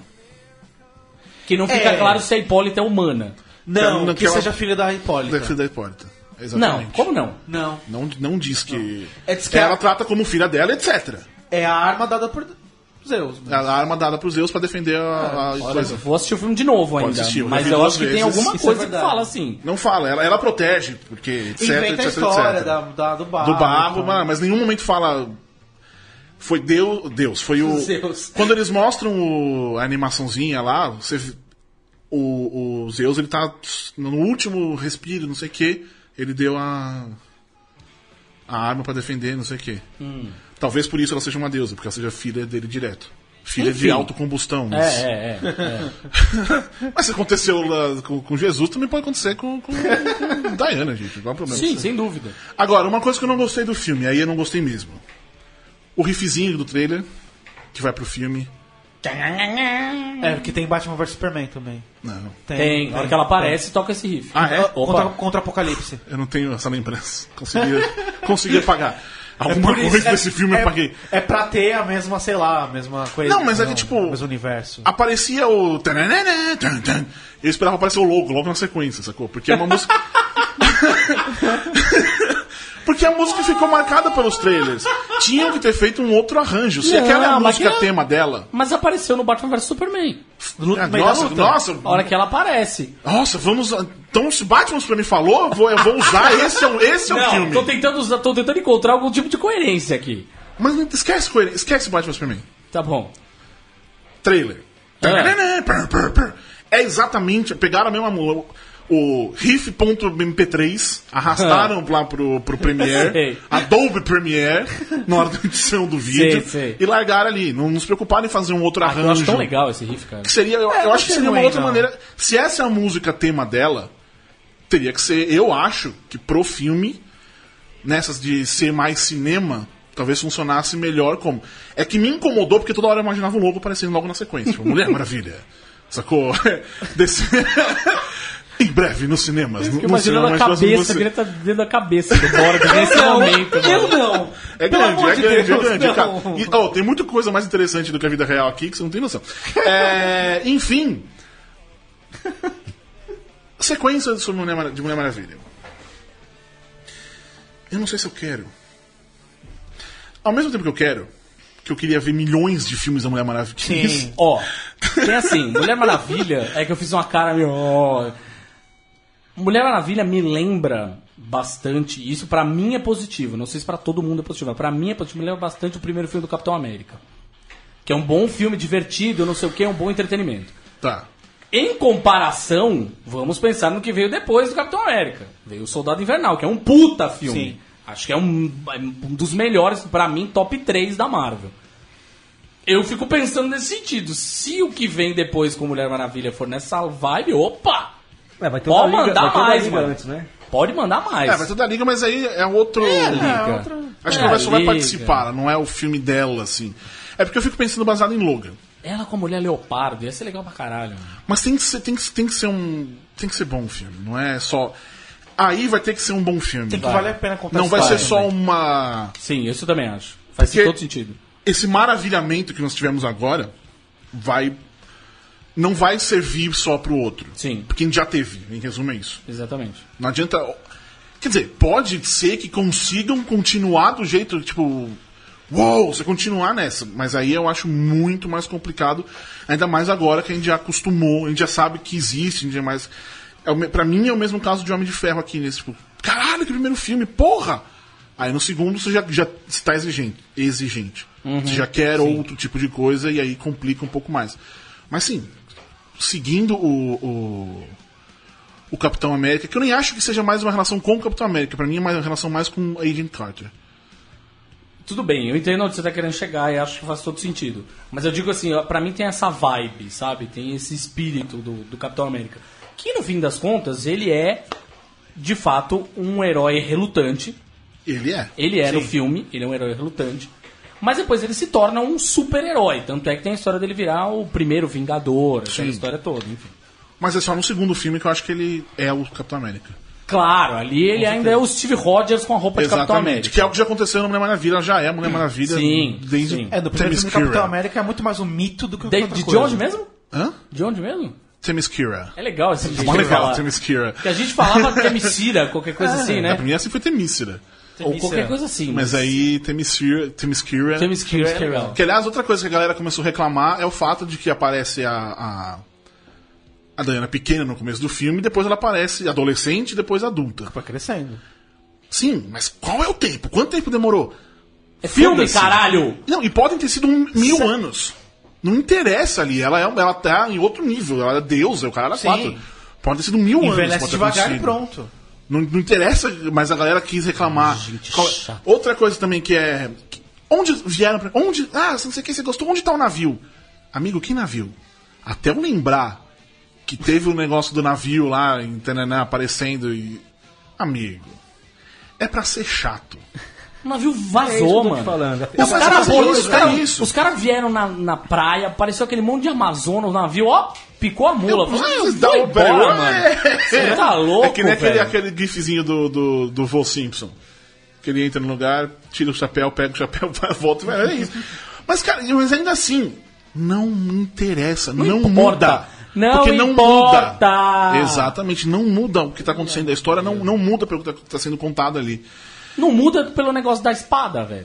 Que não fica É. claro se a Hipólita é humana. Não, Não, que que ela- seja filha da Hipólita. Da filha da Hipólita. Não, Exatamente. como não? Não. Não, não diz que. É, diz que ela a- trata como filha dela, etcétera. É a arma dada por Zeus. A arma dada pros Zeus pra defender a, a Olha, coisa. vou assistir o filme de novo Pode ainda. assistir, eu já mas vi eu duas acho que tem vezes. alguma Isso é coisa que verdade. fala assim. Não fala, ela, ela protege, porque etc, Inventa a etc, história etc. da, da- do barro. Do barro, então. mas, mas nenhum momento fala. Foi Deus. Deus, foi o. Zeus. Quando eles mostram o- a animaçãozinha lá, você. vê- O, o Zeus, ele tá no último respiro, não sei o que. Ele deu a. A arma pra defender, não sei o que. Hum. Talvez por isso ela seja uma deusa, porque ela seja filha dele direto. Filha Enfim. de autocombustão. Mas, É, é, é. é. mas se aconteceu lá com, com Jesus, também pode acontecer com, com, com Diana, gente. Não há problema. Sim, sem dúvida. Agora, uma coisa que eu não gostei do filme, aí eu não gostei mesmo. O riffzinho do trailer, que vai pro filme. É, porque tem Batman versus Superman também. Não, Tem, na hora que ela aparece, toca esse riff. Ah, é? Contra, Opa. contra Apocalipse. eu não tenho essa lembrança. Consegui, consegui apagar. Alguma Por isso, coisa é- desse filme eu é, apaguei. É pra ter a mesma, sei lá, a mesma coisa. Não, mas é que, tipo, O mesmo universo. Aparecia o. tananana, tan, tan. Eu esperava aparecer o logo logo na sequência, sacou? Porque é uma música. Porque a música ficou marcada pelos trailers. Tinham que ter feito um outro arranjo. Se Não, aquela é a mas música que é- tema dela. Mas apareceu no Batman versus Superman. Ah, meio da nossa, luta. nossa, A hora que ela aparece. nossa, vamos. Então, se Batman pra mim falou, eu vou, eu vou usar. Esse é, o- esse é o Não, filme. tô tentando, usar- tô tentando encontrar algum tipo de coerência aqui. Mas não- esquece, coelho, esquece Batman pra mim. Tá bom. Trailer. Ah. Tananana, pur, pur, pur. É exatamente. Pegaram a mesma. mu- O riff.m p três, arrastaram lá pro, pro Premiere, Sei. Adobe Premiere, na hora da edição do vídeo, Sei, sei. e largaram ali. Não, não se preocuparam em fazer um outro Ah, eu arranjo. acho tão legal esse riff, cara. Que seria, eu, É, eu não acho que achei seria uma ruim, outra não. maneira. Se essa é a música tema dela, teria que ser. Eu acho que pro filme, nessas de ser mais cinema, talvez funcionasse melhor como. É que me incomodou porque toda hora eu imaginava o logo aparecendo logo na sequência. Tipo, Mulher Maravilha. Sacou? Desse... Em breve, nos cinemas. Eu no- fico no imaginando cinema a mais próximo de cabeça, você. queria estar dentro da cabeça do Borg nesse momento. Eu mano. não. É Pelo grande, amor é de grande, Deus, é grande. não. cara. E, oh, tem muita coisa mais interessante do que a vida real aqui que você não tem noção. É, enfim. Sequência sobre Mulher Mara- de Mulher Maravilha. Eu não sei se eu quero. Ao mesmo tempo que eu quero, que eu queria ver milhões de filmes da Mulher Maravilha. Sim. Ó, tem assim, Mulher Maravilha, é que eu fiz uma cara meio... ó. Mulher Maravilha me lembra bastante, isso pra mim é positivo, não sei se pra todo mundo é positivo, mas pra mim é positivo, me lembra bastante o primeiro filme do Capitão América. Que é um bom filme, divertido, não sei o que, é um bom entretenimento. Tá. Em comparação, vamos pensar no que veio depois do Capitão América. Veio o Soldado Invernal, que é um puta filme. Sim. Acho que é um, um dos melhores, pra mim, top três da Marvel. eu fico pensando nesse sentido. Se o que vem depois com Mulher Maravilha for nessa vibe, opa! É, vai ter Pode o da Liga, mandar vai ter o da mais, Liga mano. antes, né? Pode mandar mais. É, vai ter da Liga, mas aí é outro... É, Liga. É, outra- Acho que É, ela só vai Liga. participar, não é o filme dela, assim. É porque eu fico pensando baseado em Logan. Ela com a Mulher Leopardo, ia ser legal pra caralho. Mano. Mas tem que ser, tem que, tem que ser um... Tem que ser bom o filme, não é só... Aí vai ter que ser um bom filme. Tem que Vai. valer a pena contar Não a vai ser história só também. uma... Sim, isso eu também acho. Faz Porque- todo sentido. Esse maravilhamento que nós tivemos agora vai... Não vai servir só pro outro. Sim. Porque a gente já teve, em resumo é isso. Exatamente. Não adianta... Quer dizer, pode ser que consigam continuar do jeito, tipo... Uou, você continuar nessa. Mas aí eu acho muito mais complicado. Ainda mais agora que a gente já acostumou, a gente já sabe que existe, a gente já mais... É, o me- pra mim é o mesmo caso de Homem de Ferro aqui, nesse tipo... Caralho, que primeiro filme, porra! Aí no segundo você já, já está exigente. exigente. Você já quer outro tipo de coisa e aí complica um pouco mais. Mas sim, seguindo o... o o Capitão América, que eu nem acho que seja mais uma relação com o Capitão América, pra mim é mais uma relação mais com o Agent Carter. Tudo bem, eu entendo onde você tá querendo chegar e acho que faz todo sentido. Mas eu digo assim, ó, pra mim tem essa vibe, sabe? Tem esse espírito do, do Capitão América. Que no fim das contas, ele é, de fato, um herói relutante. Ele é. Ele é no filme, ele é um herói relutante. Mas depois ele se torna um super-herói. Tanto é que tem a história dele virar o primeiro Vingador, aquela Sim. história toda, enfim. Mas é só no segundo filme que eu acho que ele é o Capitão América. Claro, ali ele ainda é o Steve Rogers com a roupa de Capitão América. Que é o que já aconteceu na Mulher Maravilha, ela já é a Mulher Maravilha Sim, desde sim. É, do primeiro filme do Themyscira. Capitão América é muito mais um mito do que De, outra de, de coisa. onde mesmo? Hã? De onde mesmo? Themyscira. É legal esse jeito Mó de legal, falar. Themyscira. Que a gente falava Themyscira, qualquer coisa assim, É, né? pra mim assim foi Themyscira. Ou qualquer coisa assim. Mas aí Themyscira, Themyscira... Themyscira é legal. Que aliás, outra coisa que a galera começou a reclamar é o fato de que aparece a... a... a Diana pequena no começo do filme, e depois ela aparece adolescente e depois adulta. Vai crescendo. Sim, mas qual é o tempo? Quanto tempo demorou? É filme, Foda-se. caralho! Não, e podem ter sido um mil anos. Não interessa ali, ela, é, ela tá em outro nível, ela é Deus, é o cara da Sim. quatro. Pode ter sido mil anos. Envelhece pode ter devagar e acontecido. pronto. Não, não interessa, mas a galera quis reclamar. Gente Qual- chata. Outra coisa também que é. que- Onde vieram pra. Onde. Ah, não sei o que, você gostou? Onde tá o navio? Amigo, que navio? Até eu lembrar que teve o negócio do navio lá em Tananã aparecendo e. Amigo. É pra ser chato. O navio É isso que vazou, eu tô te mano. falando. Os Não, mas caras é foram- isso, os cara- é isso. os caras vieram na, na praia, apareceu aquele monte de Amazonas, o navio, ó, picou a mula. Falou, Ah, "Ah, dá foi o embora, velho." mano. Você tá louco, É que nem aquele, velho. aquele gifzinho do, do, do Vô Simpson. Que ele entra no lugar, tira o chapéu, pega o chapéu, vai, volta. Velho, é isso. Mas, cara, mas ainda assim, não me interessa, não, importa. muda. Não Porque não importa. muda. Exatamente, não muda o que tá acontecendo. A história não, não muda pelo que tá, tá sendo contado ali. Não muda pelo negócio da espada, velho.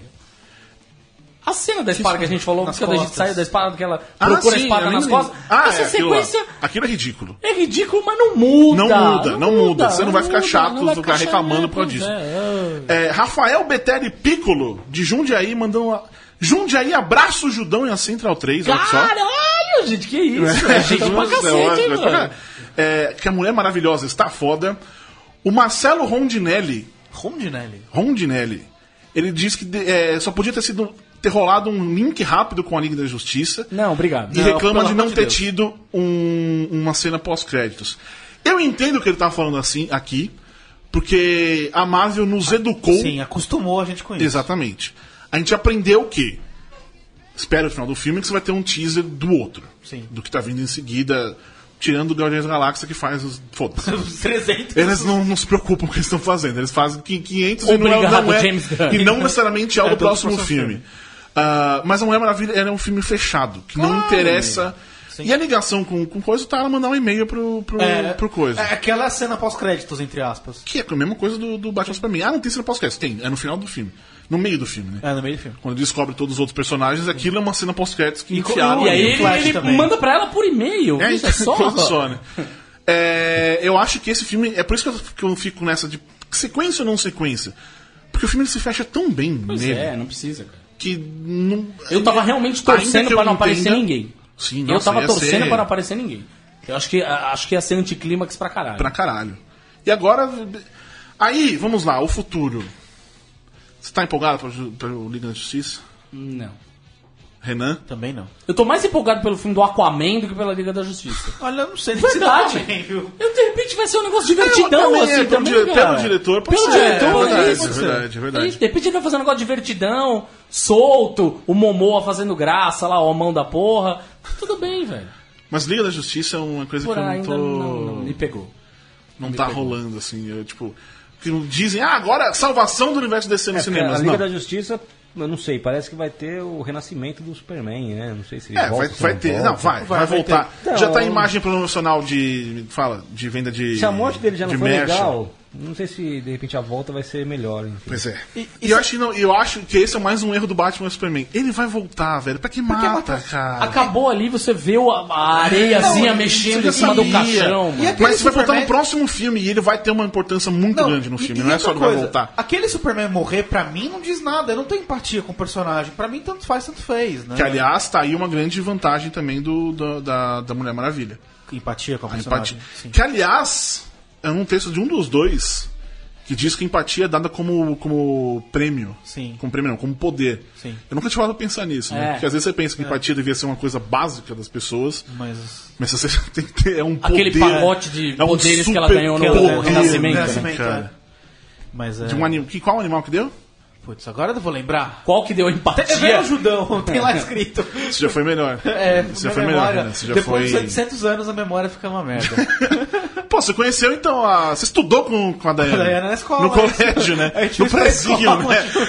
A cena da espada que a gente falou, Nas quando a gente costas. saiu da espada, que ela Ah, procura a sim, espada eu nas lembro. costas. Ah, Essa é, aquilo, lá. sequência Aquilo é ridículo. é ridículo, mas não muda. Não muda, não muda. Você não vai ficar muda, chato, não vai ficar chato, reclamando por causa pois disso. é, é. É, Rafael Betelli Piccolo, de Jundiaí, mandando uma... Jundiaí, abraço Judão e a Central três, olha só. Caralho, gente, que isso? É gente pra É, cacete, hein, é, mano? é, que a mulher maravilhosa está foda. O Marcelo Rondinelli, Rondinelli. Rondinelli, ele diz que de- é, só podia ter sido ter rolado um link rápido com a Liga da Justiça. Não, obrigado. E Não, reclama pelo de não amor de ter Deus. tido um- uma cena pós-créditos. Eu entendo o que ele tá falando assim aqui, porque a Marvel nos educou. Sim, acostumou a gente com isso. Exatamente. A gente aprendeu o quê? Espera o final do filme que você vai ter um teaser do outro. Sim. Do que tá vindo em seguida, tirando o Guardiões da Galáxia que faz os. Foda-se. Os trezentos. Eles não, não se preocupam com o que eles estão fazendo. Eles fazem qui- quinhentos e não, é- Obrigado, não é, James Gunn. e não necessariamente é o É, do todo próximo o próximo filme. Ah, mas a Mulher Maravilha ela é um filme fechado, que não interessa. E a ligação com, com coisa tá ela mandar um e-mail pro, pro, É, pro coisa. é aquela cena pós-créditos, entre aspas. Que é a mesma coisa do, do Batman Superman. Ah, não tem cena pós-crédito. Tem, é no final do filme. No meio do filme, né? É, no meio do filme. Quando descobre todos os outros personagens, aquilo é uma cena pós-créditos que E enfiaram. E aí ali. ele, Flash ele também. manda pra ela por e-mail. É, Veja só. coisa só, né? É, eu acho que esse filme. É por isso que eu, que eu fico nessa de sequência ou não sequência. Porque o filme ele se fecha tão bem Pois nele é, não precisa, cara. que não. Eu tava realmente torcendo Ainda que pra eu não aparecer entenda- ninguém. Sim, eu nossa, tava ia torcendo ser pra não aparecer ninguém. Eu acho que, a- acho que ia ser anticlímax pra caralho. Pra caralho. E agora. Aí, vamos lá, o futuro. Você tá empolgado pra, ju- pra Liga da Justiça? Não. Renan? Também não. Eu tô mais empolgado pelo filme do Aquaman do que pela Liga da Justiça. Olha, eu não sei nem Verdade. se também, viu? Eu, de repente vai ser um negócio divertidão, também, assim, pelo também, dire- cara. pelo diretor, pode Pelo ser. diretor, É verdade, isso, é verdade, é verdade. De repente ele vai fazer um negócio divertidão, solto, o Momoa fazendo graça lá, o mão da porra. Tudo bem, velho. Mas Liga da Justiça é uma coisa Por que eu não ainda tô... não, não me pegou. Não tá rolando, assim. Eu, tipo, que dizem, ah, agora salvação do universo D C nos É, porque cinemas. a Liga Não. da Justiça, eu não sei, parece que vai ter o renascimento do Superman, né? Não sei se ele É, volta, vai, se vai não ter. volta. Não, vai, vai, Vai, vai voltar. ter. Então, Já tá a imagem promocional de. Fala, de venda de. Se a morte dele já não de foi merch. legal, não sei se de repente a volta vai ser melhor. Enfim. Pois é. E- E, eu, acho que não, eu acho que esse é mais um erro do Batman e Superman. Ele vai voltar, velho. Pra que mata, mata? cara? Acabou ali, você vê o- a areiazinha Não, mexendo você em cima já do sabia. caixão, E mano. aquele Mas vai voltar Superman- no próximo filme e ele vai ter uma importância muito grande no e- filme. e não é outra só ele vai coisa, voltar. Aquele Superman morrer, pra mim, não diz nada. Eu não tenho empatia com o personagem. Pra mim, tanto faz, tanto fez, né? Que, aliás, tá aí uma grande vantagem também do, do- da, da Mulher Maravilha. Empatia com a A personagem. empatia. Sim. Que, aliás, é um texto de um dos dois que diz que a empatia é dada como, como prêmio. Sim. Como prêmio não, como poder. Sim. Eu nunca tinha falado pra pensar nisso, né? É. Porque às vezes você pensa que empatia devia ser uma coisa básica das pessoas, Mas... mas você tem que ter é um Aquele poder, pacote de é um poderes que ela super ganhou no poder, Renascimento, né, Renascimento, cara? Mas é... De um anim... que, qual animal que deu? Putz, agora eu vou lembrar. Qual que deu a É empatia? bem o Judão, tem lá escrito. Isso já foi melhor. É, Isso já minha foi melhor, memória, né? Isso já depois foi... dos oitocentos anos a memória fica uma merda. Pô, você conheceu então a... Você estudou com, com a Daiane? A Daiane na escola, No né? colégio, né? A gente No fez na prezinho, escola, né?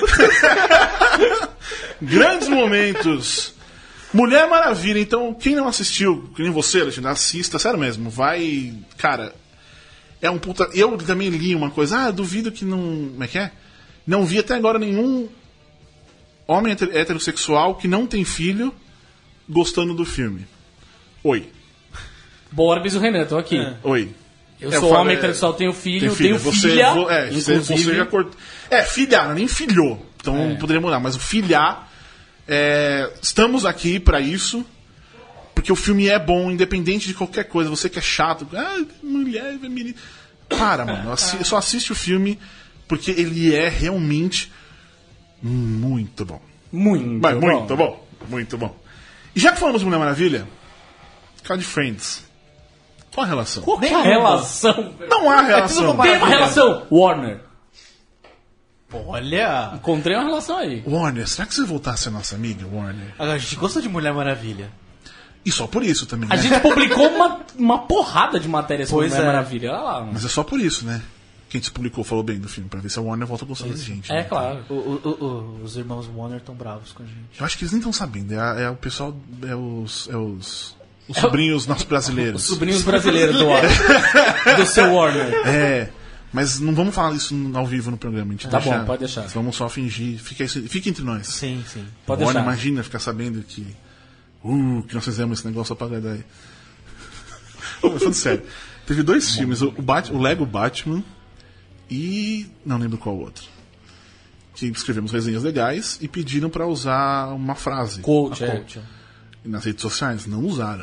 Grandes momentos. Mulher Maravilha, então, quem não assistiu, que nem você, Alexandre, assista, sério mesmo, vai... Cara, é um puta... Eu também li uma coisa, ah, duvido que não... Como é que é? Não vi até agora nenhum homem heter- heterossexual que não tem filho gostando do filme. Oi. Borbis e o Renan, tô aqui. Oi. Eu É, sou falo, homem é, heterossexual, tenho filho, Tem filho. tenho Você, filha, vo- é, você, inclusive. você já cortou. É, filhar, nem filhou. Então É. poderia mudar. Mas o filhar, é, estamos aqui pra isso. Porque o filme é bom, independente de qualquer coisa. Você que é chato, ah, mulher, menino. Para, mano. Assi- só assiste o filme porque ele é realmente muito bom. Muito, Mas bom. muito bom. Muito bom. E já que falamos de Mulher Maravilha, cara de Friends. Qual a relação? Qual que é Nem a lembro. relação? Não há relação. tudo Tem uma relação, Warner. Olha... Encontrei uma relação aí. Warner, será que se você voltasse a nossa amiga, Warner? A gente gosta de Mulher Maravilha. E só por isso também, A né? gente publicou uma, uma porrada de matérias sobre Pois Mulher é. Maravilha. Olha lá, mano. Mas é só por isso, né? Que a gente publicou, falou bem do filme, pra ver se a Warner volta gostando da gente. É, né? claro. O- o- o- o- os irmãos Warner estão bravos com a gente. Eu acho que eles nem estão sabendo. É, é o pessoal. É os. É os, os sobrinhos nossos brasileiros. Os sobrinhos brasileiros do Warner. do seu Warner. É. Mas não vamos falar isso ao vivo no programa. A gente Tá deixa- bom, pode deixar. Vamos só fingir. Fica, isso- fica entre nós. Sim, sim. Pode Warner, deixar. imagina ficar sabendo que. Uh, que nós fizemos esse negócio só pra agradar aí. Ô, mas falando sério. Teve dois filmes: o, o, Bat- o Lego Batman e. Não lembro qual outro. Que escrevemos resenhas legais e pediram pra usar uma frase. Coach, A é. coach. E nas redes sociais não usaram.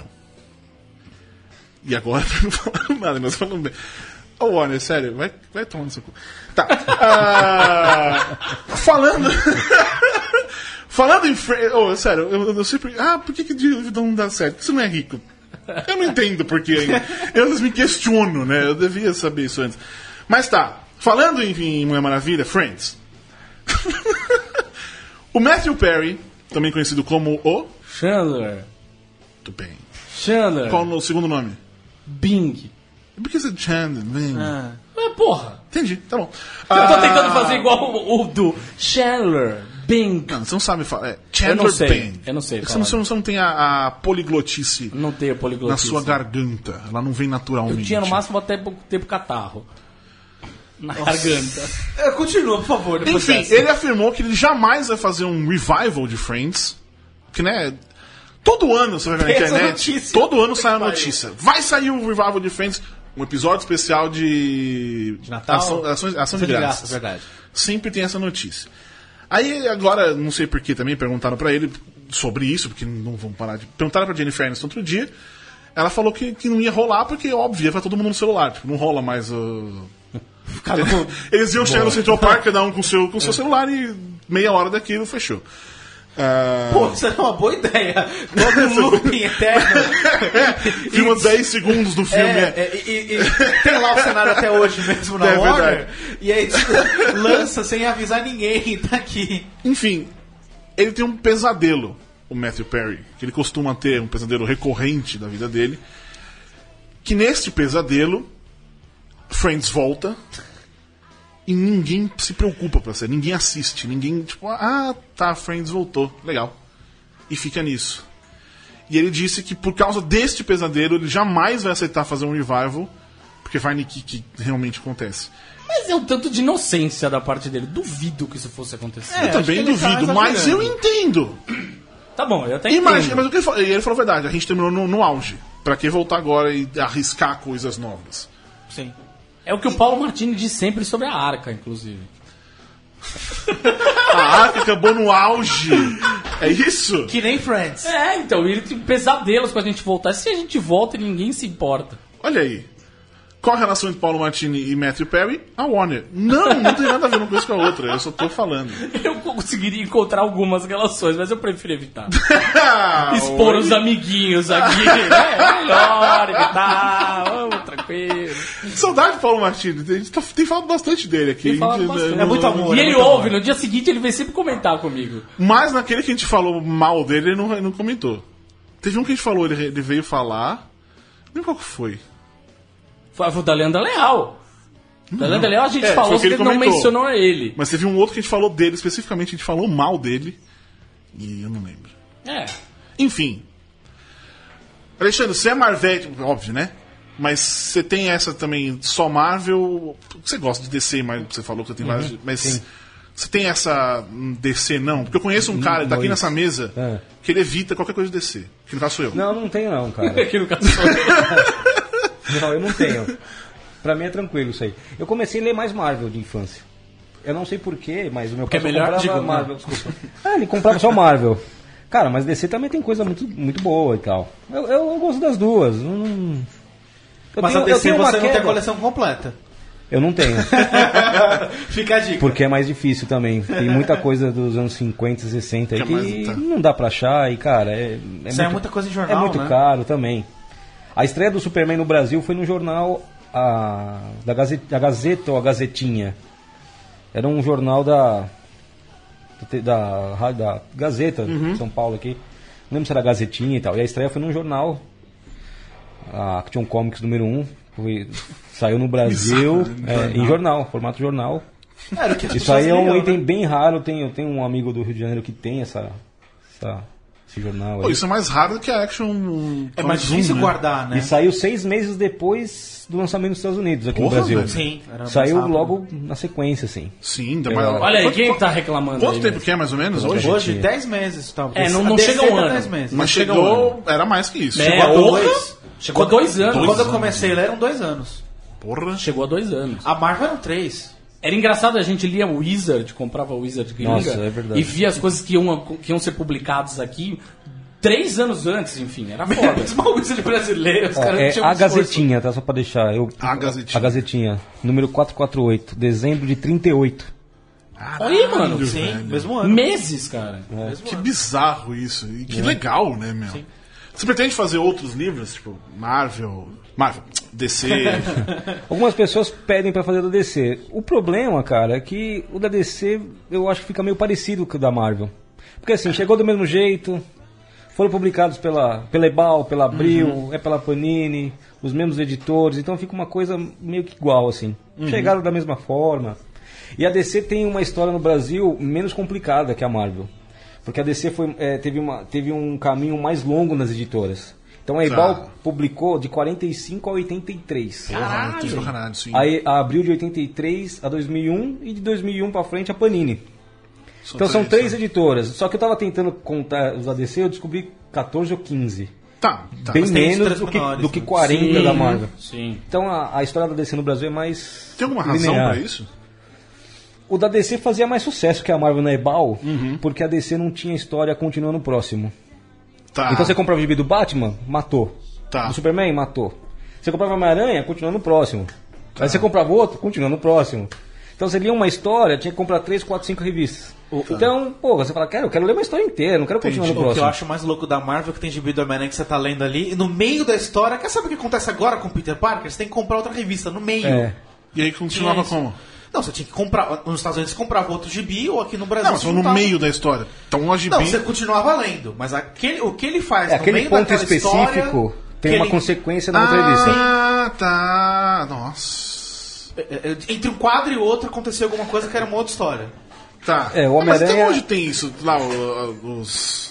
E agora não falaram nada, nós falamos bem. Ô, Warner, sério, vai, vai tomar no seu cu. Tá. Ah, falando. falando em. Fre- Ô, sério, eu, eu sempre. Ah, por que que Dividão não dá certo? Por que você não é rico? Eu não entendo por que ainda. Eu me questiono, né? Eu devia saber isso antes. Mas tá. Falando em, em Mulher Maravilha, Friends. O Matthew Perry, também conhecido como o. Chandler. Muito bem. Chandler. Qual o segundo nome? Bing. Por que você é Chandler? Bem. Ah, Mas, porra. Entendi, tá bom. Eu tô Ah, tentando fazer igual o, o do Chandler. Bing. Não, você não sabe falar. É Eu Chandler não sei, Bing. eu não sei Você falar. não, você não- você não tem a, a poliglotice Não tenho na poliglotismo. sua garganta. Ela não vem naturalmente. Eu tinha no máximo até pouco tempo catarro. Na garganta. É, continua, por favor. depois Enfim, dessa. ele afirmou que ele jamais vai fazer um revival de Friends. Que, né? Todo ano você vai ver na Tem essa internet. notícia. Todo ano sai a pariu. notícia. Vai sair um revival de Friends. Um episódio especial de. De Natal? Ação, ação, ação de graças. verdade. Sempre tem essa notícia. Aí agora, não sei porquê também, perguntaram pra ele sobre isso, porque não vão parar de. Perguntaram pra Jennifer Aniston outro dia. Ela falou que, que não ia rolar, porque, óbvio, ia ficar todo mundo no celular. Tipo, não rola mais o. Eles iam chegar no Central Park, cada um com seu, com seu celular, e meia hora daquilo fechou. Ah, Pô, isso é uma boa ideia. Logo um looping eterno. filma dez segundos do filme. É, é. é, e, e tem lá o cenário até hoje mesmo na É Warner. verdade. E aí tipo, lança sem avisar ninguém, tá aqui. Enfim, ele tem um pesadelo, o Matthew Perry, que ele costuma ter, um pesadelo recorrente da vida dele, que neste pesadelo, Friends volta e ninguém se preocupa pra ser, ninguém assiste, ninguém, tipo, ah, tá, Friends voltou, legal. E fica nisso. E ele disse que por causa deste pesadelo, ele jamais vai aceitar fazer um revival, porque vai no que, que realmente acontece. Mas é um tanto de inocência da parte dele. Duvido que isso fosse acontecer. Eu também acho que ele tá duvido, mas eu exagerando. entendo. Tá bom, eu até Imagina, entendo. mas o que ele falou, e ele falou a verdade, a gente terminou no, no auge. Pra que voltar agora e arriscar coisas novas? Sim. É o que o Paulo Martini diz sempre sobre a Arca, inclusive. A Arca acabou no auge. É isso? Que nem Friends. É, então, ele tem pesadelos pra gente voltar. Se a gente volta, ninguém se importa. Olha aí. Qual a relação entre Paulo Martini e Matthew Perry? A Warner. Não, não tem nada a ver uma coisa com a outra. Eu só tô falando. Eu conseguiria encontrar algumas relações, mas eu prefiro evitar. Ah, Expor oi. os amiguinhos aqui. É melhor evitar. Vamos, tranquilo. Saudade de Paulo Martini. A gente tá- tem falado bastante dele aqui. Tem falado A gente, bastante. né, É muito amor. E é ele muito ouve, amor. no dia seguinte ele vem sempre comentar comigo. Mas naquele que a gente falou mal dele, ele não, ele não comentou. Teve um que a gente falou, ele, ele veio falar. Não lembro qual que foi. Foi o da Leandra Leal. Da Leandra Leal a gente É, falou, foi o que que ele ele não comentou. mencionou ele. Mas teve um outro que a gente falou dele, especificamente, a gente falou mal dele. E eu não lembro. É. Enfim. Alexandre, você é Marvel, óbvio, né? Mas você tem essa também, só Marvel. Você gosta de D C, mas você falou que você tem várias. Mas você tem essa hum, D C, não? Porque eu conheço um cara, ele tá aqui dois. nessa mesa, É. que ele evita qualquer coisa de D C. Que no caso sou eu. Não, não tenho não, cara. Aqui no caso sou eu. Não, eu não tenho. Pra mim é tranquilo isso aí. Eu comecei a ler mais Marvel de infância. Eu não sei porquê, mas o meu Porque pai é só melhor, comprava digo, Marvel. Desculpa. Ah, ele comprava só Marvel. Cara, mas D C também tem coisa muito, muito boa e tal. Eu, eu, eu gosto das duas. Não... Eu Mas tenho- a eu D C tenho uma você não tem a queda. coleção completa. Eu não tenho. Fica a dica. Porque é mais difícil também. Tem muita coisa dos anos cinquenta, sessenta aí Que é mais- que tá. não dá pra achar. E, cara, é, é, Sai muito, muita coisa em jornal, é muito né? caro também. A estreia do Superman no Brasil foi no jornal a, da Gazeta, a Gazeta ou a Gazetinha. Era um jornal da da, da, da Gazeta Uhum. de São Paulo aqui. Não lembro se era a Gazetinha e tal. E a estreia foi num jornal. A Action Comics número um. Foi, saiu no Brasil Bizarro, é, em jornal, formato jornal. Era o que as Isso pessoas aí é um liam, item né? bem raro. Eu tenho, eu tenho um amigo do Rio de Janeiro que tem essa, essa- esse jornal Pô, aí. isso é mais raro do que a Action. É mais Zoom, difícil né? guardar, né? E saiu seis meses depois do lançamento nos Estados Unidos, aqui Porra, no Brasil. velho. Sim. Era mais Saiu rápido. logo na sequência, assim. Sim, ainda É. mais. Olha aí, Quanto- quem tá reclamando Quanto aí, tempo mesmo? que é mais ou menos hoje? Hoje, Gente. dez meses, talvez. É, não- A não D C chega a um tá ano. dez meses. Mas chega um chegou. Era mais que isso. É, Chegou a porra. dois. Chegou a dois anos. Quando eu anos. comecei, ele eram dois anos. Porra. Chegou a dois anos. A Marvel eram três. Era engraçado, a gente lia o Wizard, comprava o Wizard gringa, Nossa, é verdade. e via as coisas que iam, que iam ser publicadas aqui três anos antes, enfim, era foda. Mesmo o Wizard brasileiro, os Ó, caras não é um tinham a esforço. Gazetinha, tá? Só pra deixar. Eu, A Gazetinha. A Gazetinha, número quatrocentos e quarenta e oito, dezembro de trinta e oito. Olha aí, mano. Caralho, Sim, velho. mesmo ano. Meses, cara. Mesmo Que ano. bizarro isso. E que legal, né, meu? Você pretende fazer outros livros, tipo Marvel, Marvel, D C? Algumas pessoas pedem pra fazer da D C. O problema, cara, é que o da D C eu acho que fica meio parecido com o da Marvel. Porque assim, chegou do mesmo jeito, foram publicados pela, pela Ebal, pela Abril, é pela Panini, os mesmos editores, então fica uma coisa meio que igual, assim. Chegaram da mesma forma. E a D C tem uma história no Brasil menos complicada que a Marvel. Porque a D C foi, é, teve, uma, teve um caminho mais longo nas editoras. Então a Ebal Tá. publicou de quarenta e cinco a oitenta e três. Caralho. Caralho, sim. Aí a abril de oitenta e três a dois mil e um e de dois mil e um pra frente a Panini. Então são três né? editoras. Só que eu tava tentando contar os A D C, eu descobri catorze ou quinze. Tá, tá. Bem mas tem menos editoras do que, menores, do que né? quarenta da Marvel. Sim. Então a, a história da D C no Brasil é mais. Tem alguma razão linear. pra isso? O da D C fazia mais sucesso que a Marvel na Ebal, Uhum. porque a D C não tinha história continuando próximo. Tá. Então você comprava o gibi do Batman, matou. Tá. Do Superman, matou. Você comprava Homem-Aranha, continua no próximo. Aí você comprava outro, continua no próximo. Então você lia uma história, tinha que comprar três, quatro, cinco revistas. Então, pô, você fala, cara, eu quero ler uma história inteira, não quero continuar no O que eu próximo. acho mais louco da Marvel é que tem gibi do Homem-Aranha que você tá lendo ali, e no meio da história, quer saber o que acontece agora com o Peter Parker? Você tem que comprar outra revista no meio. É. E aí continuava Tinha isso. como? Não, você tinha que comprar. Nos Estados Unidos você comprava outro gibi, ou aqui no Brasil Não, você só no juntava. meio da história. Então uma gibi... Não, você continuava lendo, mas aquele, o que ele faz É, no aquele meio ponto daquela específico história, tem que uma ele- consequência na outra revista. Ah, tá. Nossa. é, é, entre um quadro e outro aconteceu alguma coisa que era uma outra história. Tá. É, o Ah, mas até Homem-Aranha- hoje tem isso. Lá, o- os...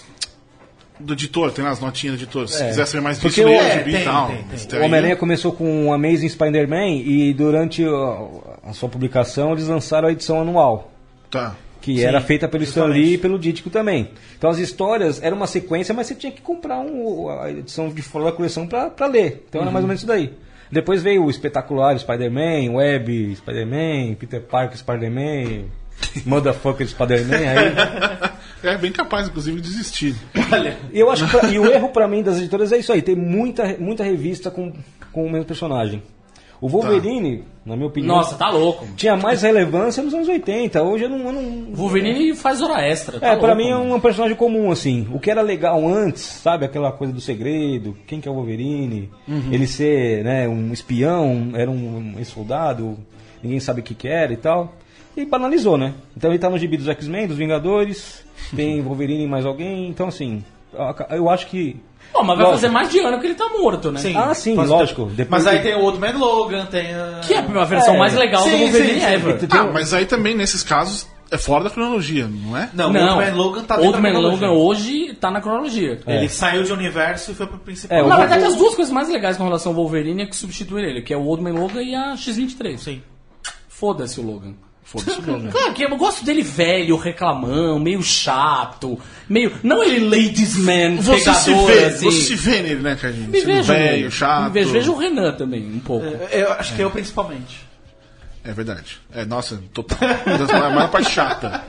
Do editor, tem lá as notinhas do editor. Se É. quiser saber mais Porque disso, o- leia o É, gibi tem, e tal. tem, tem. Mas O Homem-Aranha começou com o Amazing Spider-Man e durante o- a sua publicação eles lançaram a edição anual, Tá. que Sim, era feita pelo Stan justamente. Lee e pelo Ditko também. Então as histórias eram uma sequência, mas você tinha que comprar um- a edição de fora da coleção pra, pra ler. Então era mais ou menos isso daí. Depois veio o espetacular Spider-Man, Web Spider-Man, Peter Parker Spider-Man, Motherfucker Spider-Man. Aí... É bem capaz, inclusive, de desistir. Olha. E eu acho que pra- e o erro pra mim das editoras é isso aí, tem muita, muita revista com, com o mesmo personagem. O Wolverine, na minha opinião, Nossa, tá louco. tinha mais relevância nos anos oitenta. Hoje eu não. Eu não O Wolverine faz hora extra. Tá é, pra louco, mim é mano. um personagem comum, assim. O que era legal antes, sabe? Aquela coisa do segredo, quem que é o Wolverine, ele ser, né, um espião, era um, um ex-soldado, ninguém sabe o que que era e tal. E banalizou, né? Então ele tá no gibi dos X-Men, dos Vingadores, tem Wolverine e mais alguém, então assim, eu acho que... Pô, mas vai Lógico. fazer mais de ano que ele tá morto, né? Sim. Ah, sim, Faz- lógico. Depois Mas aí que- tem o Old Man Logan, tem a... Que é a versão É. mais legal Sim, do Wolverine sim, sim. ever. Tem Ah, um- mas aí também, nesses casos, é fora da cronologia, não é? Não, o Não, Old Man Logan tá dentro Old da Man cronologia. Logan hoje tá na cronologia. Ele saiu de universo e foi pro principal. É, o Na Vol- verdade, as duas coisas mais legais com relação ao Wolverine é que substituir ele, que é o Old Man Logan e a X vinte e três. Sim. Foda-se o Logan. Foda-se o nome. Cara, que eu gosto dele velho, reclamão, meio chato, meio... Não ele ladies man, Você se pegador, vê, assim. você se vê nele, né, Carlinhos? Me Sendo vejo velho, nele. chato. Me vejo, vejo o Renan também, um pouco. Eu acho que eu principalmente. É verdade. É, nossa, total. A maior parte chata.